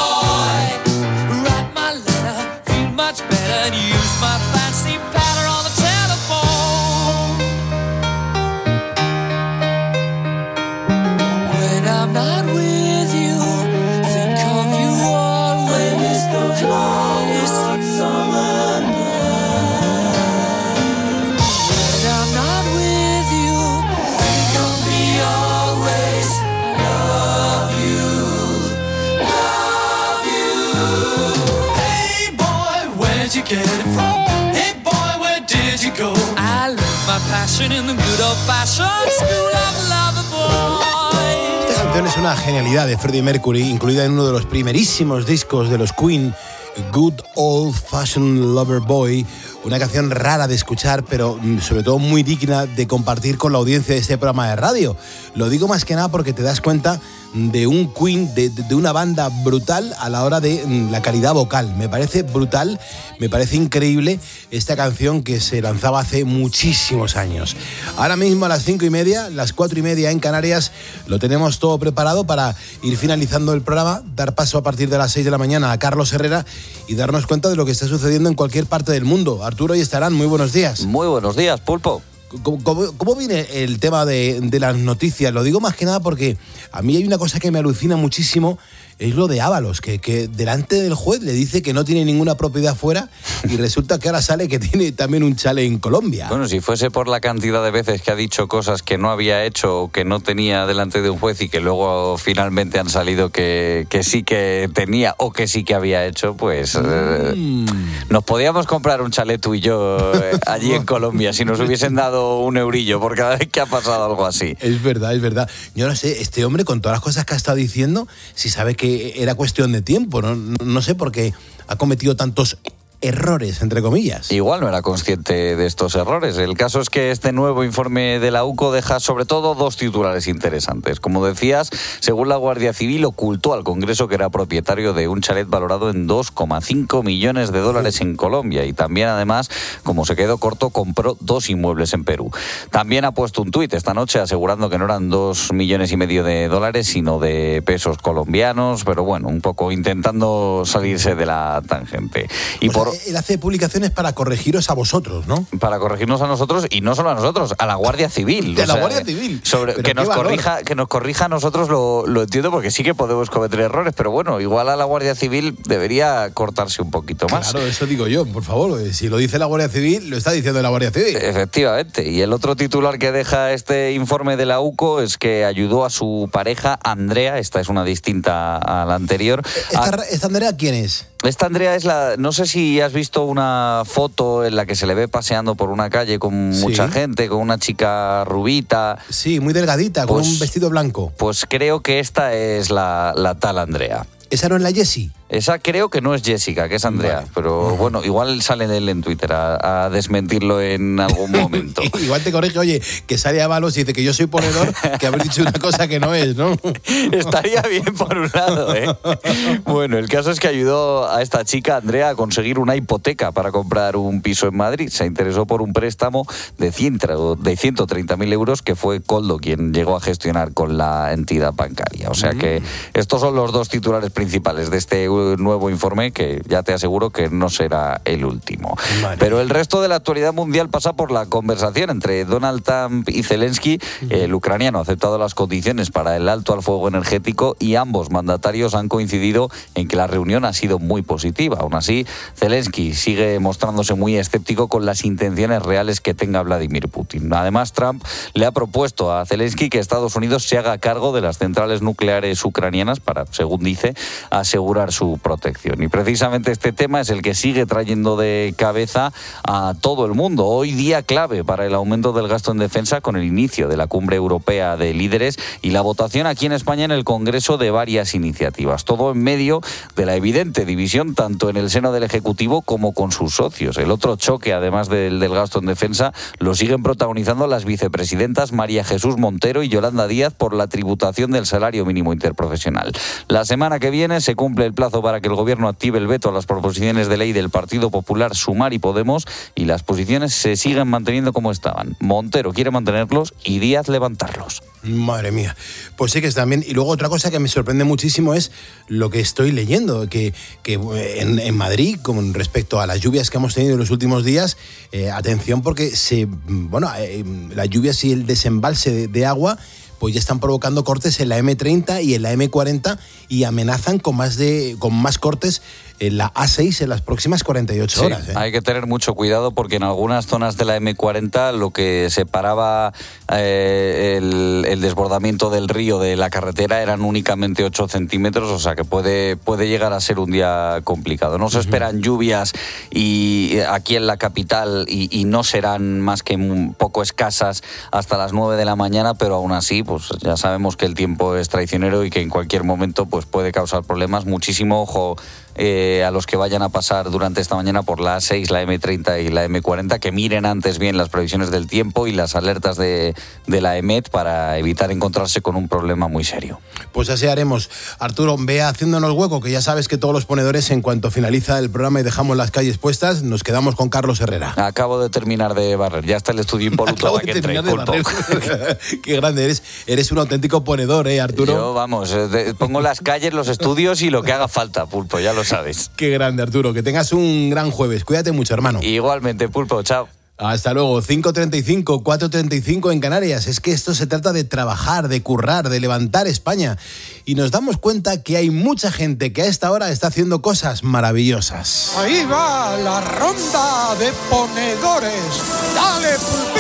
Esta canción es una genialidad de Freddie Mercury, incluida en uno de los primerísimos discos de los Queen, Good Old Fashioned Lover Boy, una canción rara de escuchar, pero sobre todo muy digna de compartir con la audiencia de este programa de radio. Lo digo más que nada porque te das cuenta de un Queen, de, de una banda brutal a la hora de la calidad vocal. Me parece brutal, me parece increíble esta canción que se lanzaba hace muchísimos años. Ahora mismo a las cinco y media, las cuatro y media en Canarias, lo tenemos todo preparado para ir finalizando el programa, dar paso a partir de las seis de la mañana a Carlos Herrera y darnos cuenta de lo que está sucediendo en cualquier parte del mundo. Arturo y Estarán, muy buenos días. Muy buenos días, Pulpo. ¿Cómo, cómo, cómo viene el tema de, de las noticias? Lo digo más que nada porque a mí hay una cosa que me alucina muchísimo, es lo de Ábalos, que, que delante del juez le dice que no tiene ninguna propiedad fuera y resulta que ahora sale que tiene también un chalet en Colombia. Bueno, si fuese por la cantidad de veces que ha dicho cosas que no había hecho o que no tenía delante de un juez y que luego finalmente han salido que, que sí que tenía o que sí que había hecho, pues mm. eh, nos podíamos comprar un chalet tú y yo eh, allí en Colombia si nos hubiesen dado un eurillo por cada vez que ha pasado algo así. Es verdad, es verdad. Yo no sé, este hombre con todas las cosas que ha estado diciendo, si sabe que era cuestión de tiempo, no, no, no sé por qué ha cometido tantos errores, entre comillas. Igual no era consciente de estos errores. El caso es que este nuevo informe de la U C O deja sobre todo dos titulares interesantes. Como decías, según la Guardia Civil, ocultó al Congreso que era propietario de un chalet valorado en dos coma cinco millones de dólares en Colombia y también, además, como se quedó corto, compró dos inmuebles en Perú. También ha puesto un tuit esta noche asegurando que no eran dos millones y medio de dólares, sino de pesos colombianos, pero bueno, un poco intentando salirse de la tangente. Y o sea, por él hace publicaciones para corregiros a vosotros, ¿no? Para corregirnos a nosotros y no solo a nosotros, a la Guardia Civil. De o la sea, Guardia Civil. Sobre, que, nos corrija, que nos corrija a nosotros lo, lo entiendo porque sí que podemos cometer errores, pero bueno, igual a la Guardia Civil debería cortarse un poquito más. Claro, eso digo yo, por favor. Si lo dice la Guardia Civil, lo está diciendo la Guardia Civil. Efectivamente. Y el otro titular que deja este informe de la U C O es que ayudó a su pareja, Andrea, esta es una distinta a la anterior. ¿Esta, a... ¿esta Andrea quién es? Esta Andrea es la... No sé si has visto una foto en la que se le ve paseando por una calle con sí. mucha gente, con una chica rubita. Sí, muy delgadita, pues, con un vestido blanco. Pues creo que esta es la, la tal Andrea. ¿Esa no es la Jessie? Esa creo que no es Jessica, que es Andrea, vale. pero bueno, igual sale de él en Twitter a, a desmentirlo en algún momento. Igual te corrige, oye, que sale Ábalos y dice que yo soy ponedor, que haber dicho una cosa que no es, ¿no? Estaría bien por un lado, ¿eh? Bueno, el caso es que ayudó a esta chica, Andrea, a conseguir una hipoteca para comprar un piso en Madrid. Se interesó por un préstamo de ciento treinta mil euros que fue Coldo quien llegó a gestionar con la entidad bancaria. O sea mm. que estos son los dos titulares principales de este nuevo informe, que ya te aseguro que no será el último. Vale. Pero el resto de la actualidad mundial pasa por la conversación entre Donald Trump y Zelensky. Uh-huh. El ucraniano ha aceptado las condiciones para el alto al fuego energético y ambos mandatarios han coincidido en que la reunión ha sido muy positiva. Aún así, Zelensky sigue mostrándose muy escéptico con las intenciones reales que tenga Vladimir Putin. Además, Trump le ha propuesto a Zelensky que Estados Unidos se haga cargo de las centrales nucleares ucranianas para, según dice, asegurar su protección. Y precisamente este tema es el que sigue trayendo de cabeza a todo el mundo. Hoy día clave para el aumento del gasto en defensa con el inicio de la cumbre europea de líderes y la votación aquí en España en el Congreso de varias iniciativas. Todo en medio de la evidente división tanto en el seno del Ejecutivo como con sus socios. El otro choque, además del, del gasto en defensa, lo siguen protagonizando las vicepresidentas María Jesús Montero y Yolanda Díaz por la tributación del salario mínimo interprofesional. La semana que viene se cumple el plazo para que el gobierno active el veto a las proposiciones de ley del Partido Popular, Sumar y Podemos, y las posiciones se siguen manteniendo como estaban. Montero quiere mantenerlos y Díaz levantarlos. Madre mía, pues sí que están bien. Y luego otra cosa que me sorprende muchísimo es lo que estoy leyendo, que, que en, en Madrid, con respecto a las lluvias que hemos tenido en los últimos días, eh, atención porque se, bueno, eh, las lluvias y el desembalse de, de agua pues ya están provocando cortes en la eme treinta y en la eme cuarenta y amenazan con más de con más cortes en la A seis en las próximas cuarenta y ocho horas. Sí, ¿eh? Hay que tener mucho cuidado porque en algunas zonas de la eme cuarenta lo que separaba eh, el, el desbordamiento del río de la carretera eran únicamente ocho centímetros, o sea que puede, puede llegar a ser un día complicado. No se uh-huh. esperan lluvias y aquí en la capital y, y no serán más que un poco escasas hasta las nueve de la mañana, pero aún así pues ya sabemos que el tiempo es traicionero y que en cualquier momento pues puede causar problemas. Muchísimo ojo eh, a los que vayan a pasar durante esta mañana por la A seis, la eme treinta y la eme cuarenta, que miren antes bien las previsiones del tiempo y las alertas de, de la EMET para evitar encontrarse con un problema muy serio. Pues así haremos. Arturo, ve haciéndonos hueco, que ya sabes que todos los ponedores, en cuanto finaliza el programa y dejamos las calles puestas, nos quedamos con Carlos Herrera. Acabo de terminar de barrer, ya está el estudio impoluto para que entre. Qué grande eres, eres un auténtico ponedor, ¿eh, Arturo? Yo, vamos, de, pongo las calles, los estudios y lo que haga falta, Pulpo, ya lo sabes. Qué grande, Arturo, que tengas un gran jueves, cuídate mucho, hermano. Igualmente, Pulpo, chao. Hasta luego, cinco treinta y cinco, cuatro treinta y cinco en Canarias. Es que esto se trata de trabajar, de currar, de levantar España. Y nos damos cuenta que hay mucha gente que a esta hora está haciendo cosas maravillosas. Ahí va la ronda de ponedores. ¡Dale,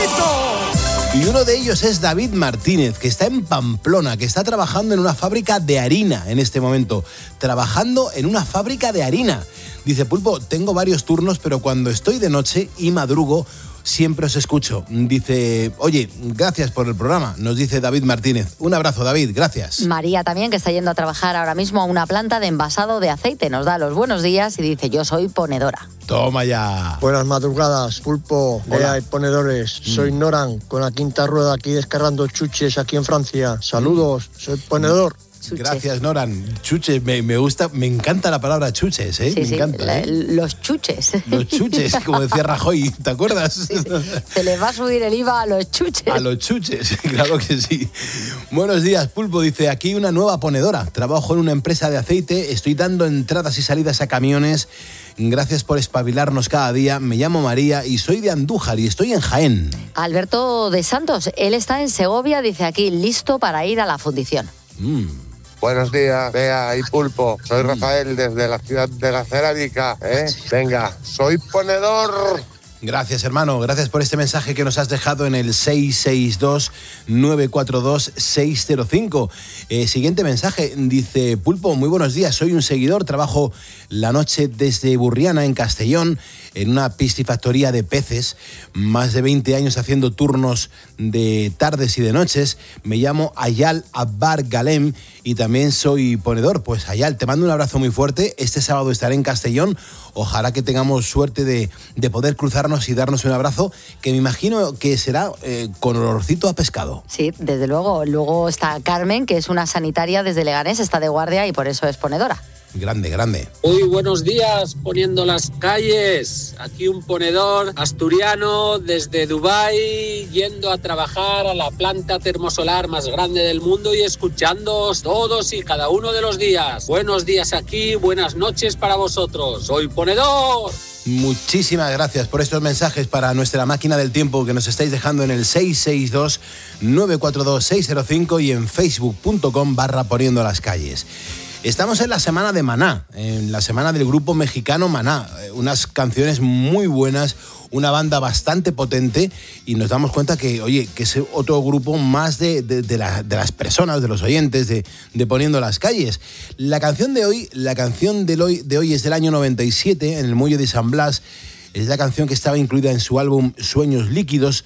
Pulpito! Y uno de ellos es David Martínez, que está en Pamplona, que está trabajando en una fábrica de harina en este momento. Trabajando en una fábrica de harina. Dice, Pulpo, tengo varios turnos, pero cuando estoy de noche y madrugo, siempre os escucho. Dice, oye, gracias por el programa, nos dice David Martínez. Un abrazo, David, gracias. María también, que está yendo a trabajar ahora mismo a una planta de envasado de aceite, nos da los buenos días y dice, yo soy ponedora. Toma ya. Buenas madrugadas, Pulpo, Bea y ponedores. Mm. Soy Noran, con la quinta rueda aquí descargando chuches aquí en Francia. Saludos, mm. soy ponedor. Chuches. Gracias, Noran. Chuches, me, me gusta, me encanta la palabra chuches, ¿eh? Sí, me sí, encanta. la, ¿eh? Los chuches. Los chuches, como decía Rajoy, ¿te acuerdas? Sí, sí. Se les va a subir el I V A a los chuches. A los chuches, claro que sí. Buenos días, Pulpo. Dice, aquí una nueva ponedora. Trabajo en una empresa de aceite, estoy dando entradas y salidas a camiones. Gracias por espabilarnos cada día. Me llamo María y soy de Andújar y estoy en Jaén. Alberto de Santos, él está en Segovia, dice aquí, listo para ir a la fundición. Mm. Buenos días, Bea y Pulpo. Soy Rafael desde la ciudad de la cerámica. ¿eh? Venga, soy ponedor. Gracias, hermano. Gracias por este mensaje que nos has dejado en el seis seis dos, nueve cuatro dos, seis cero cinco. Eh, siguiente mensaje. Dice, Pulpo, muy buenos días. Soy un seguidor. Trabajo la noche desde Burriana, en Castellón, en una piscifactoría de peces. Más de veinte años haciendo turnos de tardes y de noches. Me llamo Ayal Abbar Galem y también soy ponedor. Pues Ayal, te mando un abrazo muy fuerte. Este sábado estaré en Castellón. Ojalá que tengamos suerte de, de poder cruzarnos y darnos un abrazo, que me imagino que será eh, con olorcito a pescado. Sí, desde luego. Luego está Carmen, que es una sanitaria desde Leganés, está de guardia y por eso es ponedora. Grande, grande. Muy buenos días, poniendo las calles. Aquí un ponedor asturiano desde Dubái, yendo a trabajar a la planta termosolar más grande del mundo y escuchándoos todos y cada uno de los días. Buenos días aquí, buenas noches para vosotros. Soy ponedor. Muchísimas gracias por estos mensajes para nuestra máquina del tiempo que nos estáis dejando en el seis seis dos, nueve cuatro dos, seis cero cinco y en facebook punto com barra poniendo las calles. Estamos en la semana de Maná, en la semana del grupo mexicano Maná, unas canciones muy buenas, una banda bastante potente y nos damos cuenta que, oye, que es otro grupo más de, de, de, la, de las personas, de los oyentes, de, de Poniendo las Calles. La canción de hoy, la canción de hoy, de hoy es del año noventa y siete, en el Muelle de San Blas. Es la canción que estaba incluida en su álbum Sueños Líquidos.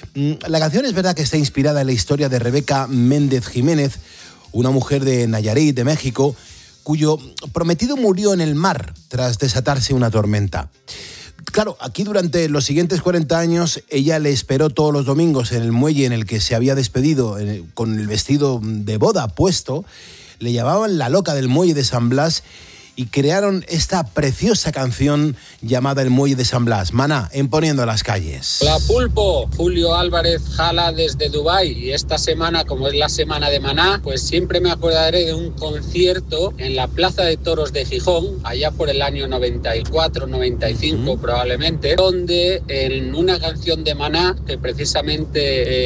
La canción es verdad que está inspirada en la historia de Rebeca Méndez Jiménez, una mujer de Nayarit, de México, cuyo prometido murió en el mar tras desatarse una tormenta. Claro, aquí durante los siguientes cuarenta años, ella le esperó todos los domingos en el muelle en el que se había despedido, con el vestido de boda puesto. Le llamaban la loca del Muelle de San Blas y crearon esta preciosa canción llamada El Muelle de San Blas. Maná, en Poniendo las Calles. Hola, Pulpo. Julio Álvarez Jala desde Dubái. Y esta semana, como es la semana de Maná, pues siempre me acordaré de un concierto en la Plaza de Toros de Gijón, allá por el año noventa y cuatro, noventa y cinco uh-huh. probablemente, donde en una canción de Maná, que precisamente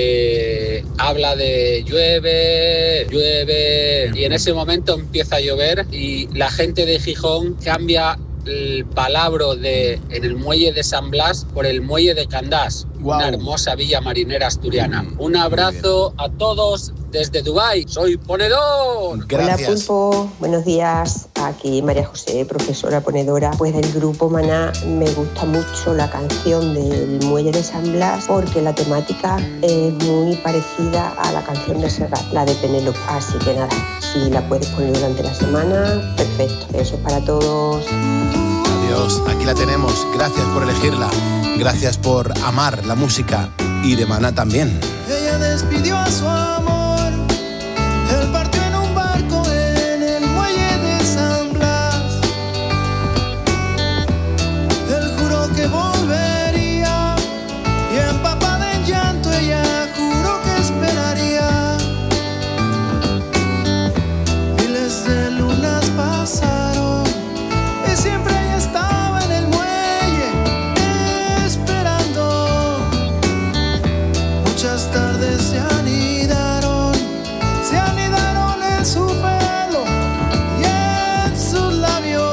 eh, habla de llueve, llueve, y en ese momento empieza a llover y la gente de Gijón cambia el palabra de en el muelle de San Blas por el muelle de Candás, wow. Una hermosa villa marinera asturiana. Mm, Un abrazo a todos desde Dubái. Soy ponedor. Gracias. Hola, Pulpo, buenos días. Aquí María José, profesora ponedora. Pues del grupo Maná me gusta mucho la canción del muelle de San Blas porque la temática es muy parecida a la canción de Serrat, la de Penélope. Así que nada, Si la puedes poner durante la semana, perfecto. Eso es para todos. Adiós, aquí la tenemos. Gracias por elegirla. Gracias por amar la música y de Maná también. Ella despidió a su amor, él partió en un barco en el muelle de San Blas. Él juró que volvería y empapada en llanto ella juró que esperaría. Miles de lunas pasaron y siempre ella estaba en el muelle esperando. Muchas tardes se anidaron, se anidaron en su pelo y en sus labios.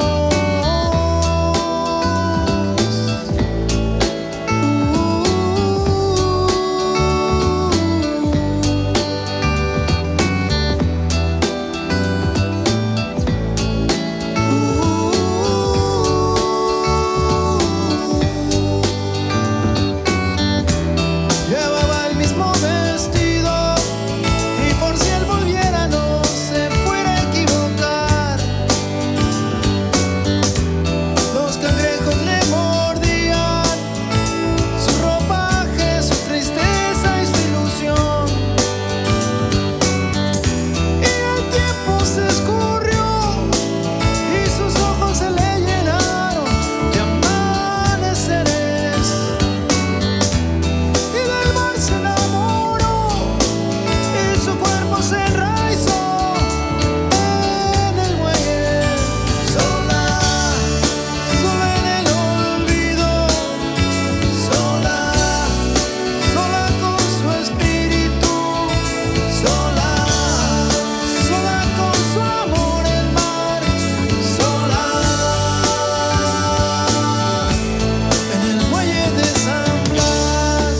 Llevaba el mismo vestido y por si él volviera no se fuera a equivocar. Los cangrejos le mordían su ropaje, su tristeza y su ilusión. Y el tiempo se escurrió y sus ojos se le llenaron de amaneceres. Y del mar se enamoró y su cuerpo se enraizó en el muelle. Sola, sola en el olvido, sola, sola con su espíritu, sola, sola con su amor el mar, sola en el muelle de San Blas.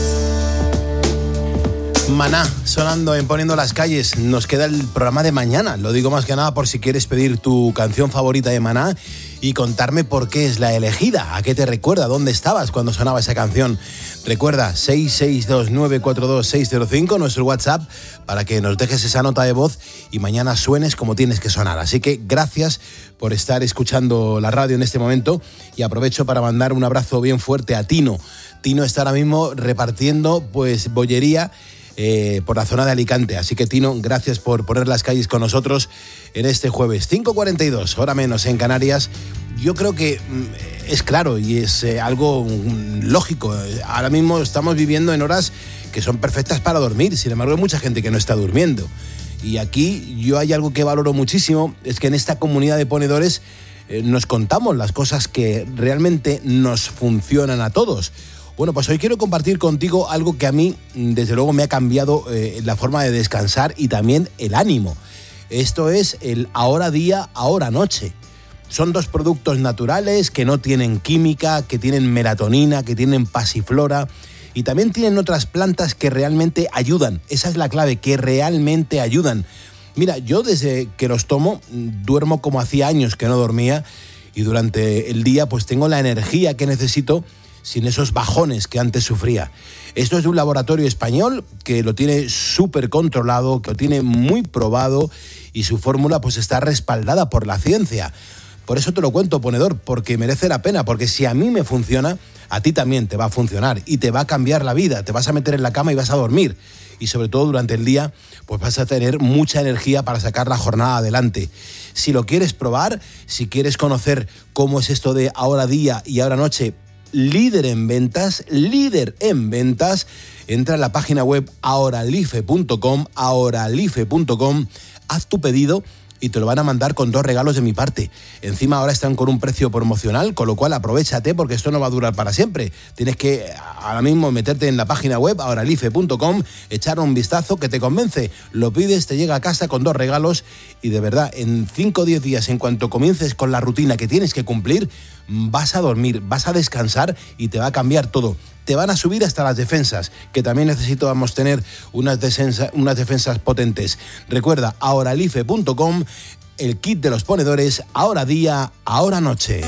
Maná, sonando en Poniendo las Calles. Nos queda el programa de mañana. Lo digo más que nada por si quieres pedir tu canción favorita de Maná y contarme por qué es la elegida, a qué te recuerda, dónde estabas cuando sonaba esa canción. Recuerda, seis seis dos nueve cuatro dos seis cero cinco, nuestro WhatsApp, para que nos dejes esa nota de voz y mañana suenes como tienes que sonar. Así que gracias por estar escuchando la radio en este momento y aprovecho para mandar un abrazo bien fuerte a Tino. Tino está ahora mismo repartiendo pues bollería eh, por la zona de Alicante. Así que, Tino, gracias por poner las calles con nosotros en este jueves. cinco cuarenta y dos, hora menos en Canarias. Yo creo que mm, es claro y es eh, algo mm, lógico. Ahora mismo estamos viviendo en horas que son perfectas para dormir. Sin embargo, hay mucha gente que no está durmiendo. Y aquí yo hay algo que valoro muchísimo, es que en esta comunidad de ponedores eh, nos contamos las cosas que realmente nos funcionan a todos. Bueno, pues hoy quiero compartir contigo algo que a mí, desde luego, me ha cambiado eh, la forma de descansar y también el ánimo. Esto es el Ahora Día, Ahora Noche. Son dos productos naturales que no tienen química, que tienen melatonina, que tienen pasiflora y también tienen otras plantas que realmente ayudan. Esa es la clave, que realmente ayudan. Mira, yo desde que los tomo duermo como hacía años que no dormía y durante el día pues tengo la energía que necesito sin esos bajones que antes sufría. Esto es de un laboratorio español que lo tiene súper controlado, que lo tiene muy probado y su fórmula pues está respaldada por la ciencia. Por eso te lo cuento, ponedor, porque merece la pena, porque si a mí me funciona, a ti también te va a funcionar y te va a cambiar la vida, te vas a meter en la cama y vas a dormir. Y sobre todo durante el día, pues vas a tener mucha energía para sacar la jornada adelante. Si lo quieres probar, si quieres conocer cómo es esto de ahora día y ahora noche, líder en ventas, líder en ventas, entra en la página web ahoralife punto com, ahoralife punto com, haz tu pedido y te lo van a mandar con dos regalos de mi parte. Encima ahora están con un precio promocional, con lo cual aprovéchate porque esto no va a durar para siempre. Tienes que ahora mismo meterte en la página web ahoralife punto com, echar un vistazo que te convence. Lo pides, te llega a casa con dos regalos y de verdad, en cinco o diez días, en cuanto comiences con la rutina que tienes que cumplir, vas a dormir, vas a descansar y te va a cambiar todo. Te van a subir hasta las defensas, que también necesitamos tener unas, defensa, unas defensas potentes. Recuerda, ahoralife punto com, el kit de los ponedores, ahora día, ahora noche.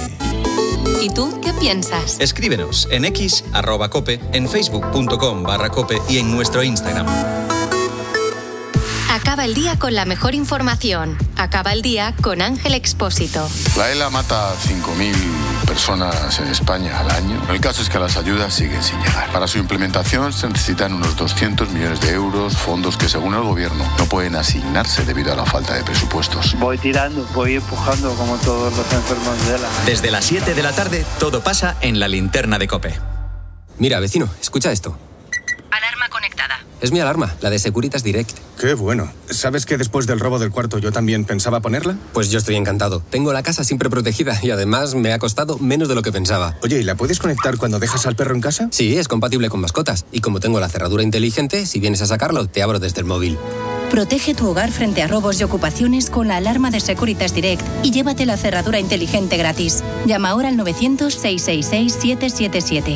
¿Y tú qué piensas? Escríbenos en x arroba cope, en facebook punto com barra cope y en nuestro Instagram. Acaba Acaba el día con la mejor información. Acaba el día con Ángel Expósito. La E L A mata cinco mil personas en España al año. El caso es que las ayudas siguen sin llegar. Para su implementación se necesitan unos doscientos millones de euros, fondos que según el gobierno no pueden asignarse debido a la falta de presupuestos. Voy tirando, voy empujando como todos los enfermos de E L A. Desde las siete de la tarde, todo pasa en la linterna de COPE. Mira, vecino, escucha esto. Alarma conectada. Es mi alarma, la de Securitas Direct. Qué bueno. ¿Sabes que después del robo del cuarto yo también pensaba ponerla? Pues yo estoy encantado. Tengo la casa siempre protegida y además me ha costado menos de lo que pensaba. Oye, ¿y la puedes conectar cuando dejas al perro en casa? Sí, es compatible con mascotas. Y como tengo la cerradura inteligente, si vienes a sacarlo, te abro desde el móvil. Protege tu hogar frente a robos y ocupaciones con la alarma de Securitas Direct y llévate la cerradura inteligente gratis. Llama ahora al novecientos, seiscientos sesenta y seis, setecientos setenta y siete.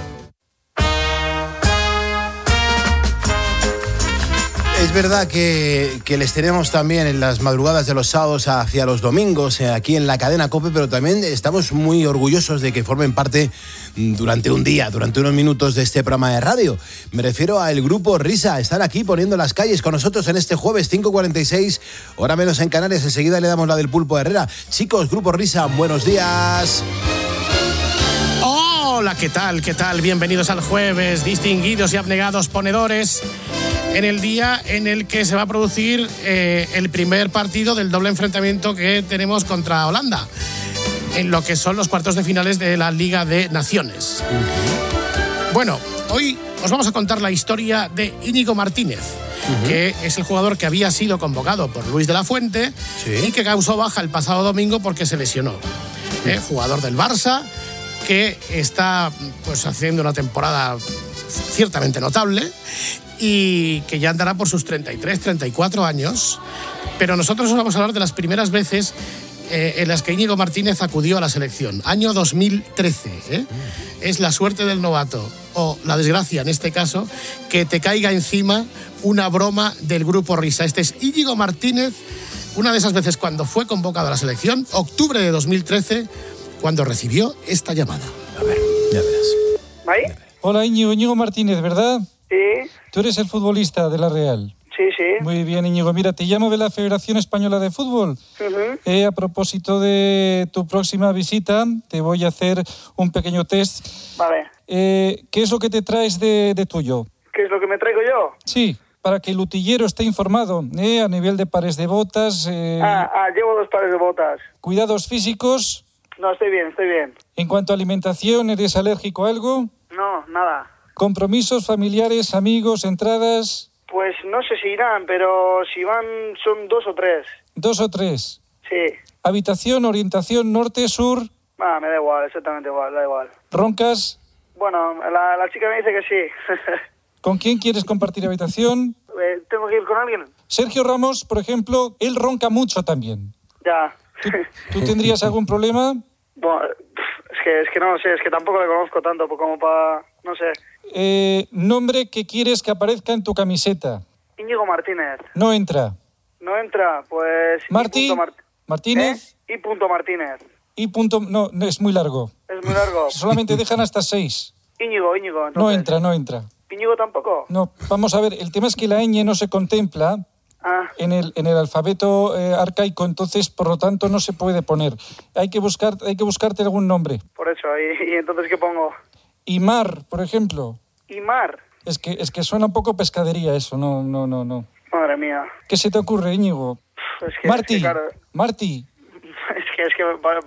Es verdad que, que les tenemos también en las madrugadas de los sábados hacia los domingos eh, aquí en la cadena COPE, pero también estamos muy orgullosos de que formen parte durante un día, durante unos minutos de este programa de radio. Me refiero al Grupo Risa. Están aquí poniendo las calles con nosotros en este jueves cinco cuarenta y seis, hora menos en Canarias. Enseguida le damos la del Pulpo Herrera. Chicos, Grupo Risa, buenos días. Hola, ¿qué tal? ¿Qué tal? Bienvenidos al jueves, distinguidos y abnegados ponedores, en el día en el que se va a producir eh, el primer partido del doble enfrentamiento que tenemos contra Holanda, en lo que son los cuartos de finales de la Liga de Naciones. Bueno, hoy os vamos a contar la historia de Íñigo Martínez, uh-huh. que es el jugador que había sido convocado por Luis de la Fuente, sí. y que causó baja el pasado domingo porque se lesionó. Eh, jugador del Barça, que está pues haciendo una temporada ciertamente notable y que ya andará por sus treinta y tres, treinta y cuatro años. Pero nosotros os vamos a hablar de las primeras veces eh, en las que Íñigo Martínez acudió a la selección. Año dos mil trece. ¿eh? Mm. Es la suerte del novato, o la desgracia en este caso, que te caiga encima una broma del Grupo Risa. Este es Íñigo Martínez, una de esas veces cuando fue convocado a la selección, octubre de dos mil trece, cuando recibió esta llamada. A ver, ya verás. ¿Ahí? Hola, Íñigo, Íñigo Martínez, ¿verdad? Sí. Tú eres el futbolista de la Real. Sí, sí. Muy bien, Íñigo. Mira, te llamo de la Federación Española de Fútbol. Uh-huh. Eh, a propósito de tu próxima visita, te voy a hacer un pequeño test. Vale. Eh, ¿Qué es lo que te traes de, de tuyo? ¿Qué es lo que me traigo yo? Sí, para que el utillero esté informado, eh, a nivel de pares de botas. Eh, ah, ah, llevo dos pares de botas. Cuidados físicos. No, estoy bien, estoy bien. En cuanto a alimentación, ¿eres alérgico a algo? No, nada. ¿Compromisos familiares, amigos, entradas? Pues no sé si irán, pero si van son dos o tres. ¿Dos o tres? Sí. ¿Habitación, orientación, norte, sur? Ah, me da igual, exactamente igual, da igual. ¿Roncas? Bueno, la, la chica me dice que sí. ¿Con quién quieres compartir habitación? Eh, ¿Tengo que ir con alguien? Sergio Ramos, por ejemplo, él ronca mucho también. Ya. ¿Tú, ¿tú tendrías algún problema? Bueno, es que, es que no sé, es que tampoco le conozco tanto como para... no sé. Eh, nombre que quieres que aparezca en tu camiseta. Íñigo Martínez. No entra. No entra, pues... Martí, Mart... Martínez. ¿Eh? Y punto Martínez. Y punto... No, no, es muy largo. Es muy largo. Solamente dejan hasta seis. Íñigo, Íñigo. Entonces. No entra, no entra. ¿Íñigo tampoco? No, vamos a ver, el tema es que la ñ no se contempla ah. en, el, en el alfabeto eh, arcaico, entonces, por lo tanto, no se puede poner. Hay que buscar, hay que buscarte algún nombre. Por eso, ¿y, y entonces qué pongo? Imar, por ejemplo. Imar. Es que, es que suena un poco pescadería eso, no, no, no, no. Madre mía. ¿Qué se te ocurre, Íñigo? Es que, Martí, es que, claro, Martí. Es que, es que...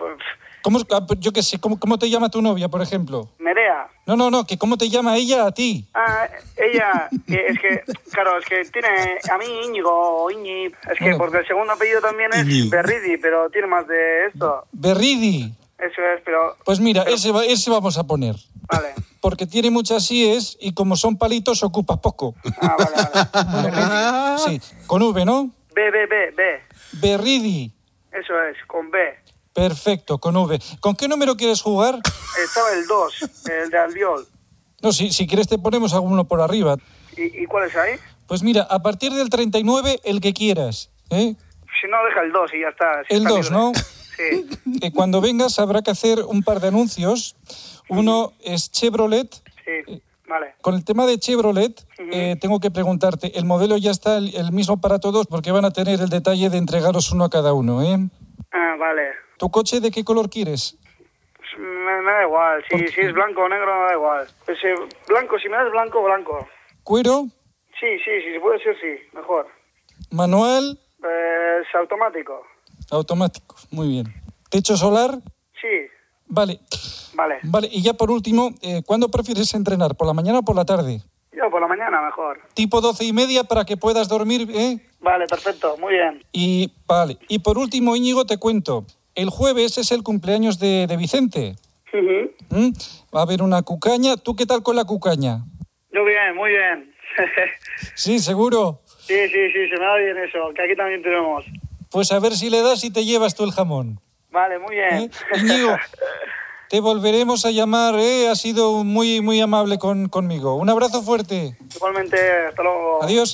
¿Cómo, yo qué sé, ¿cómo, ¿cómo te llama tu novia, por ejemplo? Nerea. No, no, no, que ¿cómo te llama ella a ti? Ah, ella, es que, claro, es que tiene a mí Íñigo o Iñi, es que bueno, porque el segundo apellido también es Iñi. Berridi, pero tiene más de esto. Berridi. Eso es, pero... Pues mira, pero... ese, ese vamos a poner. Vale. Porque tiene muchas íes y como son palitos ocupa poco. Ah, vale, vale. Sí, con V, ¿no? B, B, B, B. Berridi. Eso es, con B. Perfecto, con V. ¿Con qué número quieres jugar? Estaba el dos, el de Albiol. No, si, si quieres te ponemos alguno por arriba. ¿Y, ¿Y cuál es ahí? Pues mira, a partir del treinta y nueve, el que quieras. ¿eh? Si no, deja el dos y ya está. Si el está dos, libre. ¿no? Sí. Eh, cuando vengas habrá que hacer un par de anuncios. Uno es Chevrolet. Sí. Vale. Con el tema de Chevrolet, Ujú. eh, tengo que preguntarte, ¿el modelo ya está el, el mismo para todos? Porque van a tener el detalle de entregaros uno a cada uno, ¿eh? Ah, vale. ¿Tu coche de qué color quieres? Pues me, me da igual. Si, si es blanco o negro, me da igual. Pues, eh, blanco, si me das blanco, blanco. ¿Cuero? Sí, sí, sí, si puede ser, sí. Mejor. ¿Manual? Eh, es automático. Automático, muy bien. ¿Techo solar? Sí. Vale. Vale. Vale, y ya por último, eh, ¿cuándo prefieres entrenar? ¿Por la mañana o por la tarde? Yo por la mañana mejor. Tipo doce y media para que puedas dormir, ¿eh? Vale, perfecto, muy bien. Y vale. Y por último, Íñigo, te cuento. El jueves es el cumpleaños de, de Vicente. Ujú. ¿Mm? Va a haber una cucaña. ¿Tú qué tal con la cucaña? Yo bien, muy bien. Sí, seguro. Sí, sí, sí, se me da bien eso, que aquí también tenemos. Pues a ver si le das y te llevas tú el jamón. Vale, muy bien. ¿Eh? Íñigo, te volveremos a llamar, ¿eh? Has sido muy, muy amable con, conmigo. Un abrazo fuerte. Igualmente, hasta luego. Adiós.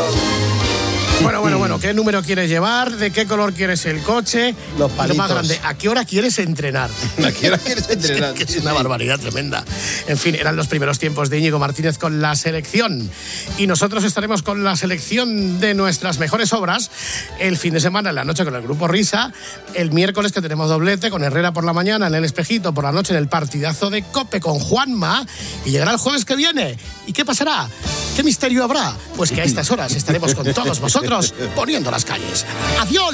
Bueno, bueno, bueno, ¿qué número quieres llevar? ¿De qué color quieres el coche? Los Y lo palitos. más grande, ¿a qué hora quieres entrenar? ¿A qué hora quieres entrenar? que es una barbaridad tremenda. En fin, eran los primeros tiempos de Íñigo Martínez con la selección. Y nosotros estaremos con la selección de nuestras mejores obras el fin de semana, en la noche con el Grupo Risa. El miércoles que tenemos doblete con Herrera por la mañana en El Espejito, por la noche en el partidazo de COPE con Juanma. Y llegará el jueves que viene. ¿Y qué pasará? ¿Qué misterio habrá? Pues que a estas horas estaremos con todos vosotros poniendo las calles. ¡Adiós!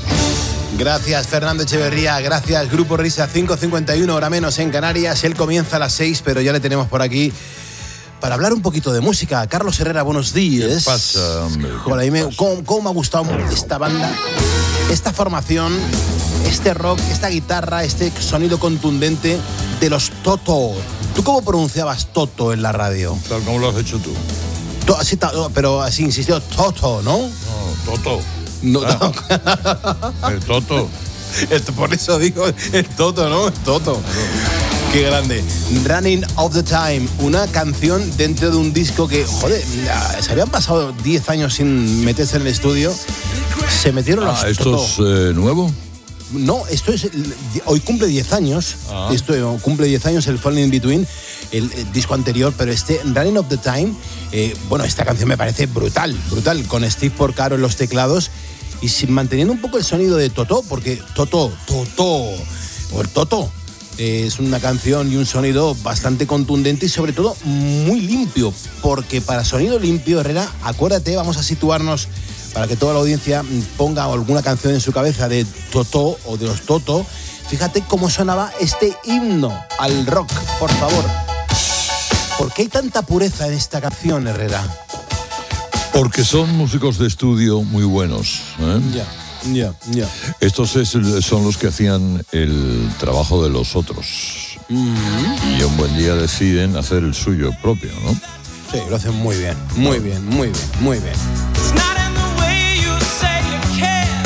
Gracias, Fernando Echeverría. Gracias, Grupo Risa. cinco cincuenta y uno, hora menos en Canarias. Él comienza a las seis, pero ya le tenemos por aquí para hablar un poquito de música. Carlos Herrera, buenos días. ¿Qué pasa, hombre? Joder, a mí me- ¿cómo, cómo me ha gustado esta banda, esta formación, este rock, esta guitarra, este sonido contundente de los Toto. ¿Tú cómo pronunciabas Toto en la radio? Tal como lo has hecho tú. To- así, ta- pero así insistió, Toto, ¿no? No, Toto. No, Ah, el Toto. Esto, por eso digo, el Toto, ¿no? El Toto. Qué grande. Running of the Time, una canción dentro de un disco que, joder, se habían pasado diez años sin meterse en el estudio. Se metieron los Ah, ¿esto Toto. es eh, nuevo? No, esto es. Hoy cumple diez años. Ah. Esto eh, cumple diez años el Falling in Between, el, el disco anterior, pero este Running of the Time, eh, bueno, esta canción me parece brutal, brutal, con Steve Porcaro en los teclados y sin, manteniendo un poco el sonido de Toto, porque Toto, Toto, o el Toto, eh, es una canción y un sonido bastante contundente y sobre todo muy limpio, porque para sonido limpio, Herrera, acuérdate, vamos a situarnos para que toda la audiencia ponga alguna canción en su cabeza de Toto o de los Toto. Fíjate cómo sonaba este himno al rock, por favor. ¿Por qué hay tanta pureza en esta canción, Herrera? Porque son músicos de estudio muy buenos. ¿eh? Ya, ya, ya. Estos es- son los que hacían el trabajo de los otros. Y un buen día deciden hacer el suyo propio, ¿no? Sí, lo hacen muy bien, muy bien, muy bien, muy bien. It's not in the way you say you care.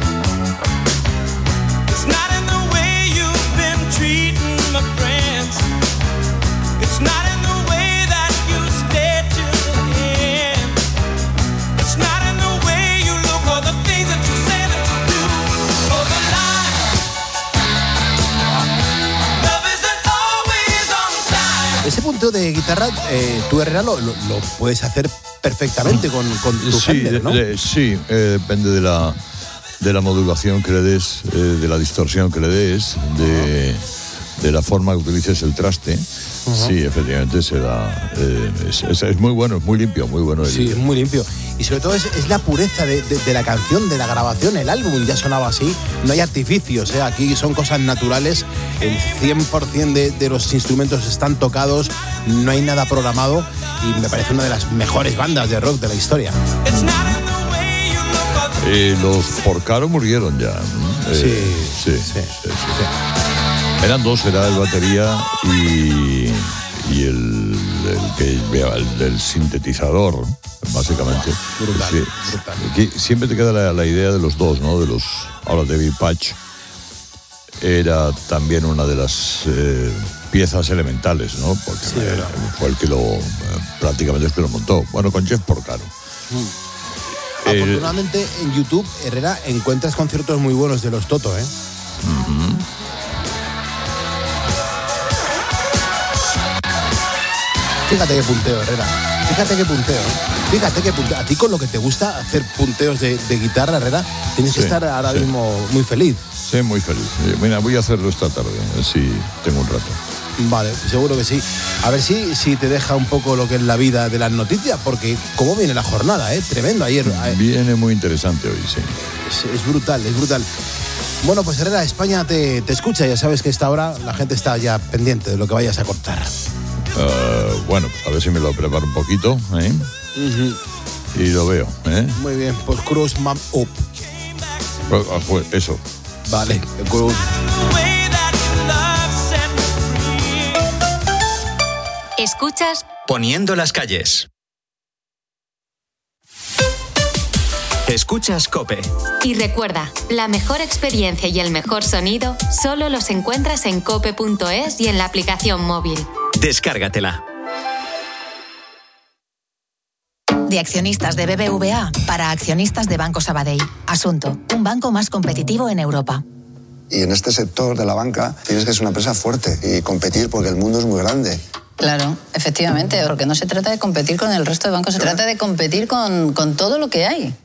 It's not in the way you've been treating my friends. It's not in the way that you stay till the end. It's not in the way you look or the things that you say that you do. For the line, love isn't always on time. Ese punto de guitarra, eh, tú, Herrera, lo, lo- lo puedes hacer perfectamente con, con tu Sí, Fender, ¿no? de- de- sí eh, depende de la, de la modulación que le des, eh, de la distorsión que le des, de, de la forma que utilices el traste. Sí, efectivamente se da. eh, es, es- es muy bueno, es muy limpio, muy bueno. el- Sí, es muy limpio. Y sobre todo es, es la pureza de, de- de la canción, de la grabación. El álbum ya sonaba así. No hay artificios, ¿eh? Aquí son cosas naturales. El cien por ciento de, de los instrumentos están tocados. No hay nada programado. Y me parece una de las mejores bandas de rock de la historia. Eh, los Porcaro murieron ya. ¿no? Eh, sí, sí, sí, sí. Eran dos, era el batería y, y el, el que vea, el del sintetizador, básicamente. Brutal, Sí. brutal. Aquí siempre te queda la, la idea de los dos, ¿no? De los. Ahora David Patch era también una de las eh, piezas elementales, ¿no? Porque Sí, eh, verdad. fue el que lo eh, prácticamente el que lo montó. Bueno, con Jeff Porcaro. El- Afortunadamente en YouTube, Herrera, encuentras conciertos muy buenos de los Toto, ¿eh? Fíjate qué punteo, Herrera. Fíjate qué punteo. Fíjate qué punteo. A ti con lo que te gusta hacer punteos de, de guitarra, Herrera, tienes Sí, que estar ahora sí. mismo muy feliz. Sí, muy feliz. Eh, Mira, voy a hacerlo esta tarde, a ver si tengo un rato. Vale, seguro que sí. A ver si, si te deja un poco lo que es la vida de las noticias, porque cómo viene la jornada, ¿eh? Tremendo ayer. Viene muy interesante hoy, sí. Es, es brutal, es brutal. Bueno, pues Herrera, España te, te escucha. Ya sabes que a esta hora la gente está ya pendiente de lo que vayas a contar. Uh, bueno, a ver si me lo preparo un poquito, ¿eh? Uh-huh. Y lo veo, ¿eh? Muy bien, pues Cruz Map Up. Pues, ah, pues eso. Vale, Cruz. Escuchas Poniendo las calles. Escuchas COPE. y recuerda, la mejor experiencia y el mejor sonido solo los encuentras en cope punto es y en la aplicación móvil. Descárgatela. De accionistas de B B V A para accionistas de Banco Sabadell. Asunto: un banco más competitivo en Europa. Y en este sector de la banca tienes que ser una empresa fuerte y competir porque el mundo es muy grande. Claro, efectivamente, porque no se trata de competir con el resto de bancos, se trata de competir con, con todo lo que hay.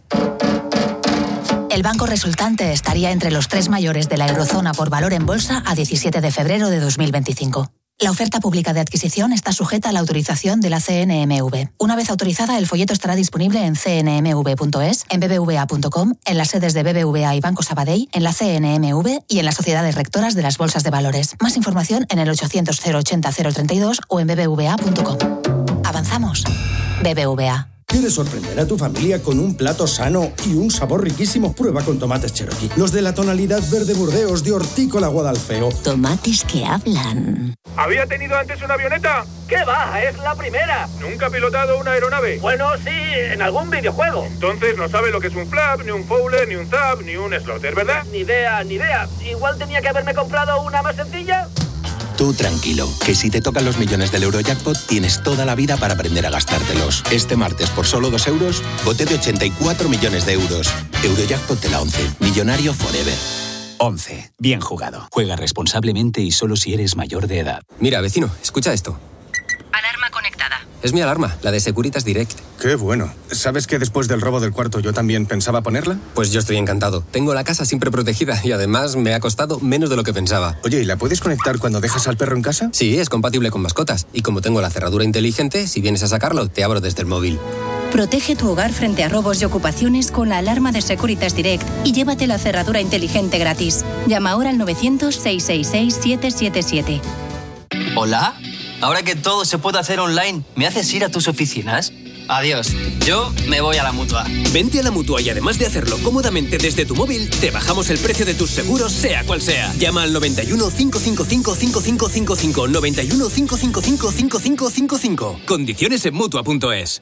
El banco resultante estaría entre los tres mayores de la eurozona por valor en bolsa a diecisiete de febrero de dos mil veinticinco. La oferta pública de adquisición está sujeta a la autorización de la C N M V. Una vez autorizada, el folleto estará disponible en c n m v punto es, en b b v a punto com, en las sedes de B B V A y Banco Sabadell, en la C N M V y en las sociedades rectoras de las bolsas de valores. Más información en el ochocientos cero ochenta cero treinta y dos o en b b v a punto com. Avanzamos. B B V A. ¿Quieres sorprender a tu familia con un plato sano y un sabor riquísimo? Prueba con tomates Cherokee. Los de la tonalidad verde Burdeos de Hortícola Guadalfeo. Tomates que hablan. ¿Había tenido antes una avioneta? ¿Qué va? Es la primera. ¿Nunca ha pilotado una aeronave? Bueno, sí, en algún videojuego. Entonces no sabe lo que es un flap, ni un fowler, ni un zap, ni un slotter, ¿verdad? Ni idea, ni idea. Igual tenía que haberme comprado una más sencilla. Tú tranquilo, que si te tocan los millones del Eurojackpot tienes toda la vida para aprender a gastártelos. Este martes, por solo dos euros, bote de ochenta y cuatro millones de euros. Eurojackpot de la once. Millonario forever. once. Bien jugado. Juega responsablemente y solo si eres mayor de edad. Mira, vecino, escucha esto. Alarma conectada. Es mi alarma, la de Securitas Direct. Qué bueno. ¿Sabes que después del robo del cuarto yo también pensaba ponerla? Pues yo estoy encantado. Tengo la casa siempre protegida y además me ha costado menos de lo que pensaba. Oye, ¿y la puedes conectar cuando dejas al perro en casa? Sí, es compatible con mascotas. Y como tengo la cerradura inteligente, si vienes a sacarlo, te abro desde el móvil. Protege tu hogar frente a robos y ocupaciones con la alarma de Securitas Direct y llévate la cerradura inteligente gratis. Llama ahora al novecientos, seiscientos sesenta y seis, siete siete siete. ¿Hola? Ahora que todo se puede hacer online, ¿me haces ir a tus oficinas? Adiós, yo me voy a la Mutua. Vente a la Mutua y además de hacerlo cómodamente desde tu móvil, te bajamos el precio de tus seguros sea cual sea. Llama al noventa y uno, cinco cinco cinco, cinco cinco cinco cinco, noventa y uno, cinco cinco cinco, cinco cinco cinco cinco. Condiciones en Mutua punto es.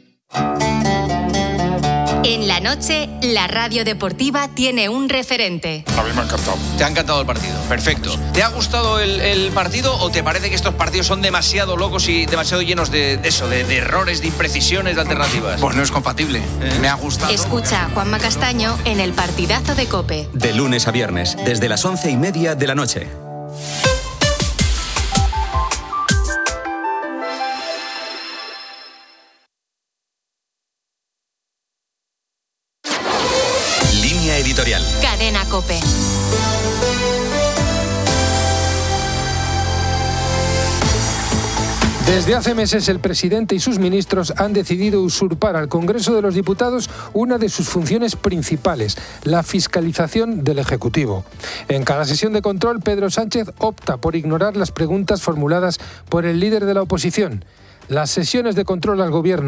En la noche, la radio deportiva tiene un referente. A mí me ha encantado. ¿Te ha encantado el partido? Perfecto. ¿Te ha gustado el, el partido o te parece que estos partidos son demasiado locos y demasiado llenos de, de eso, de, de errores, de imprecisiones, de alternativas? Pues no es compatible. ¿Eh? Me ha gustado. Escucha a Juanma Castaño en el partidazo de COPE. De lunes a viernes, desde las once y media de la noche. Editorial. Cadena COPE. Desde hace meses el presidente y sus ministros han decidido usurpar al Congreso de los Diputados una de sus funciones principales, la fiscalización del Ejecutivo. En cada sesión de control, Pedro Sánchez opta por ignorar las preguntas formuladas por el líder de la oposición. Las sesiones de control al gobierno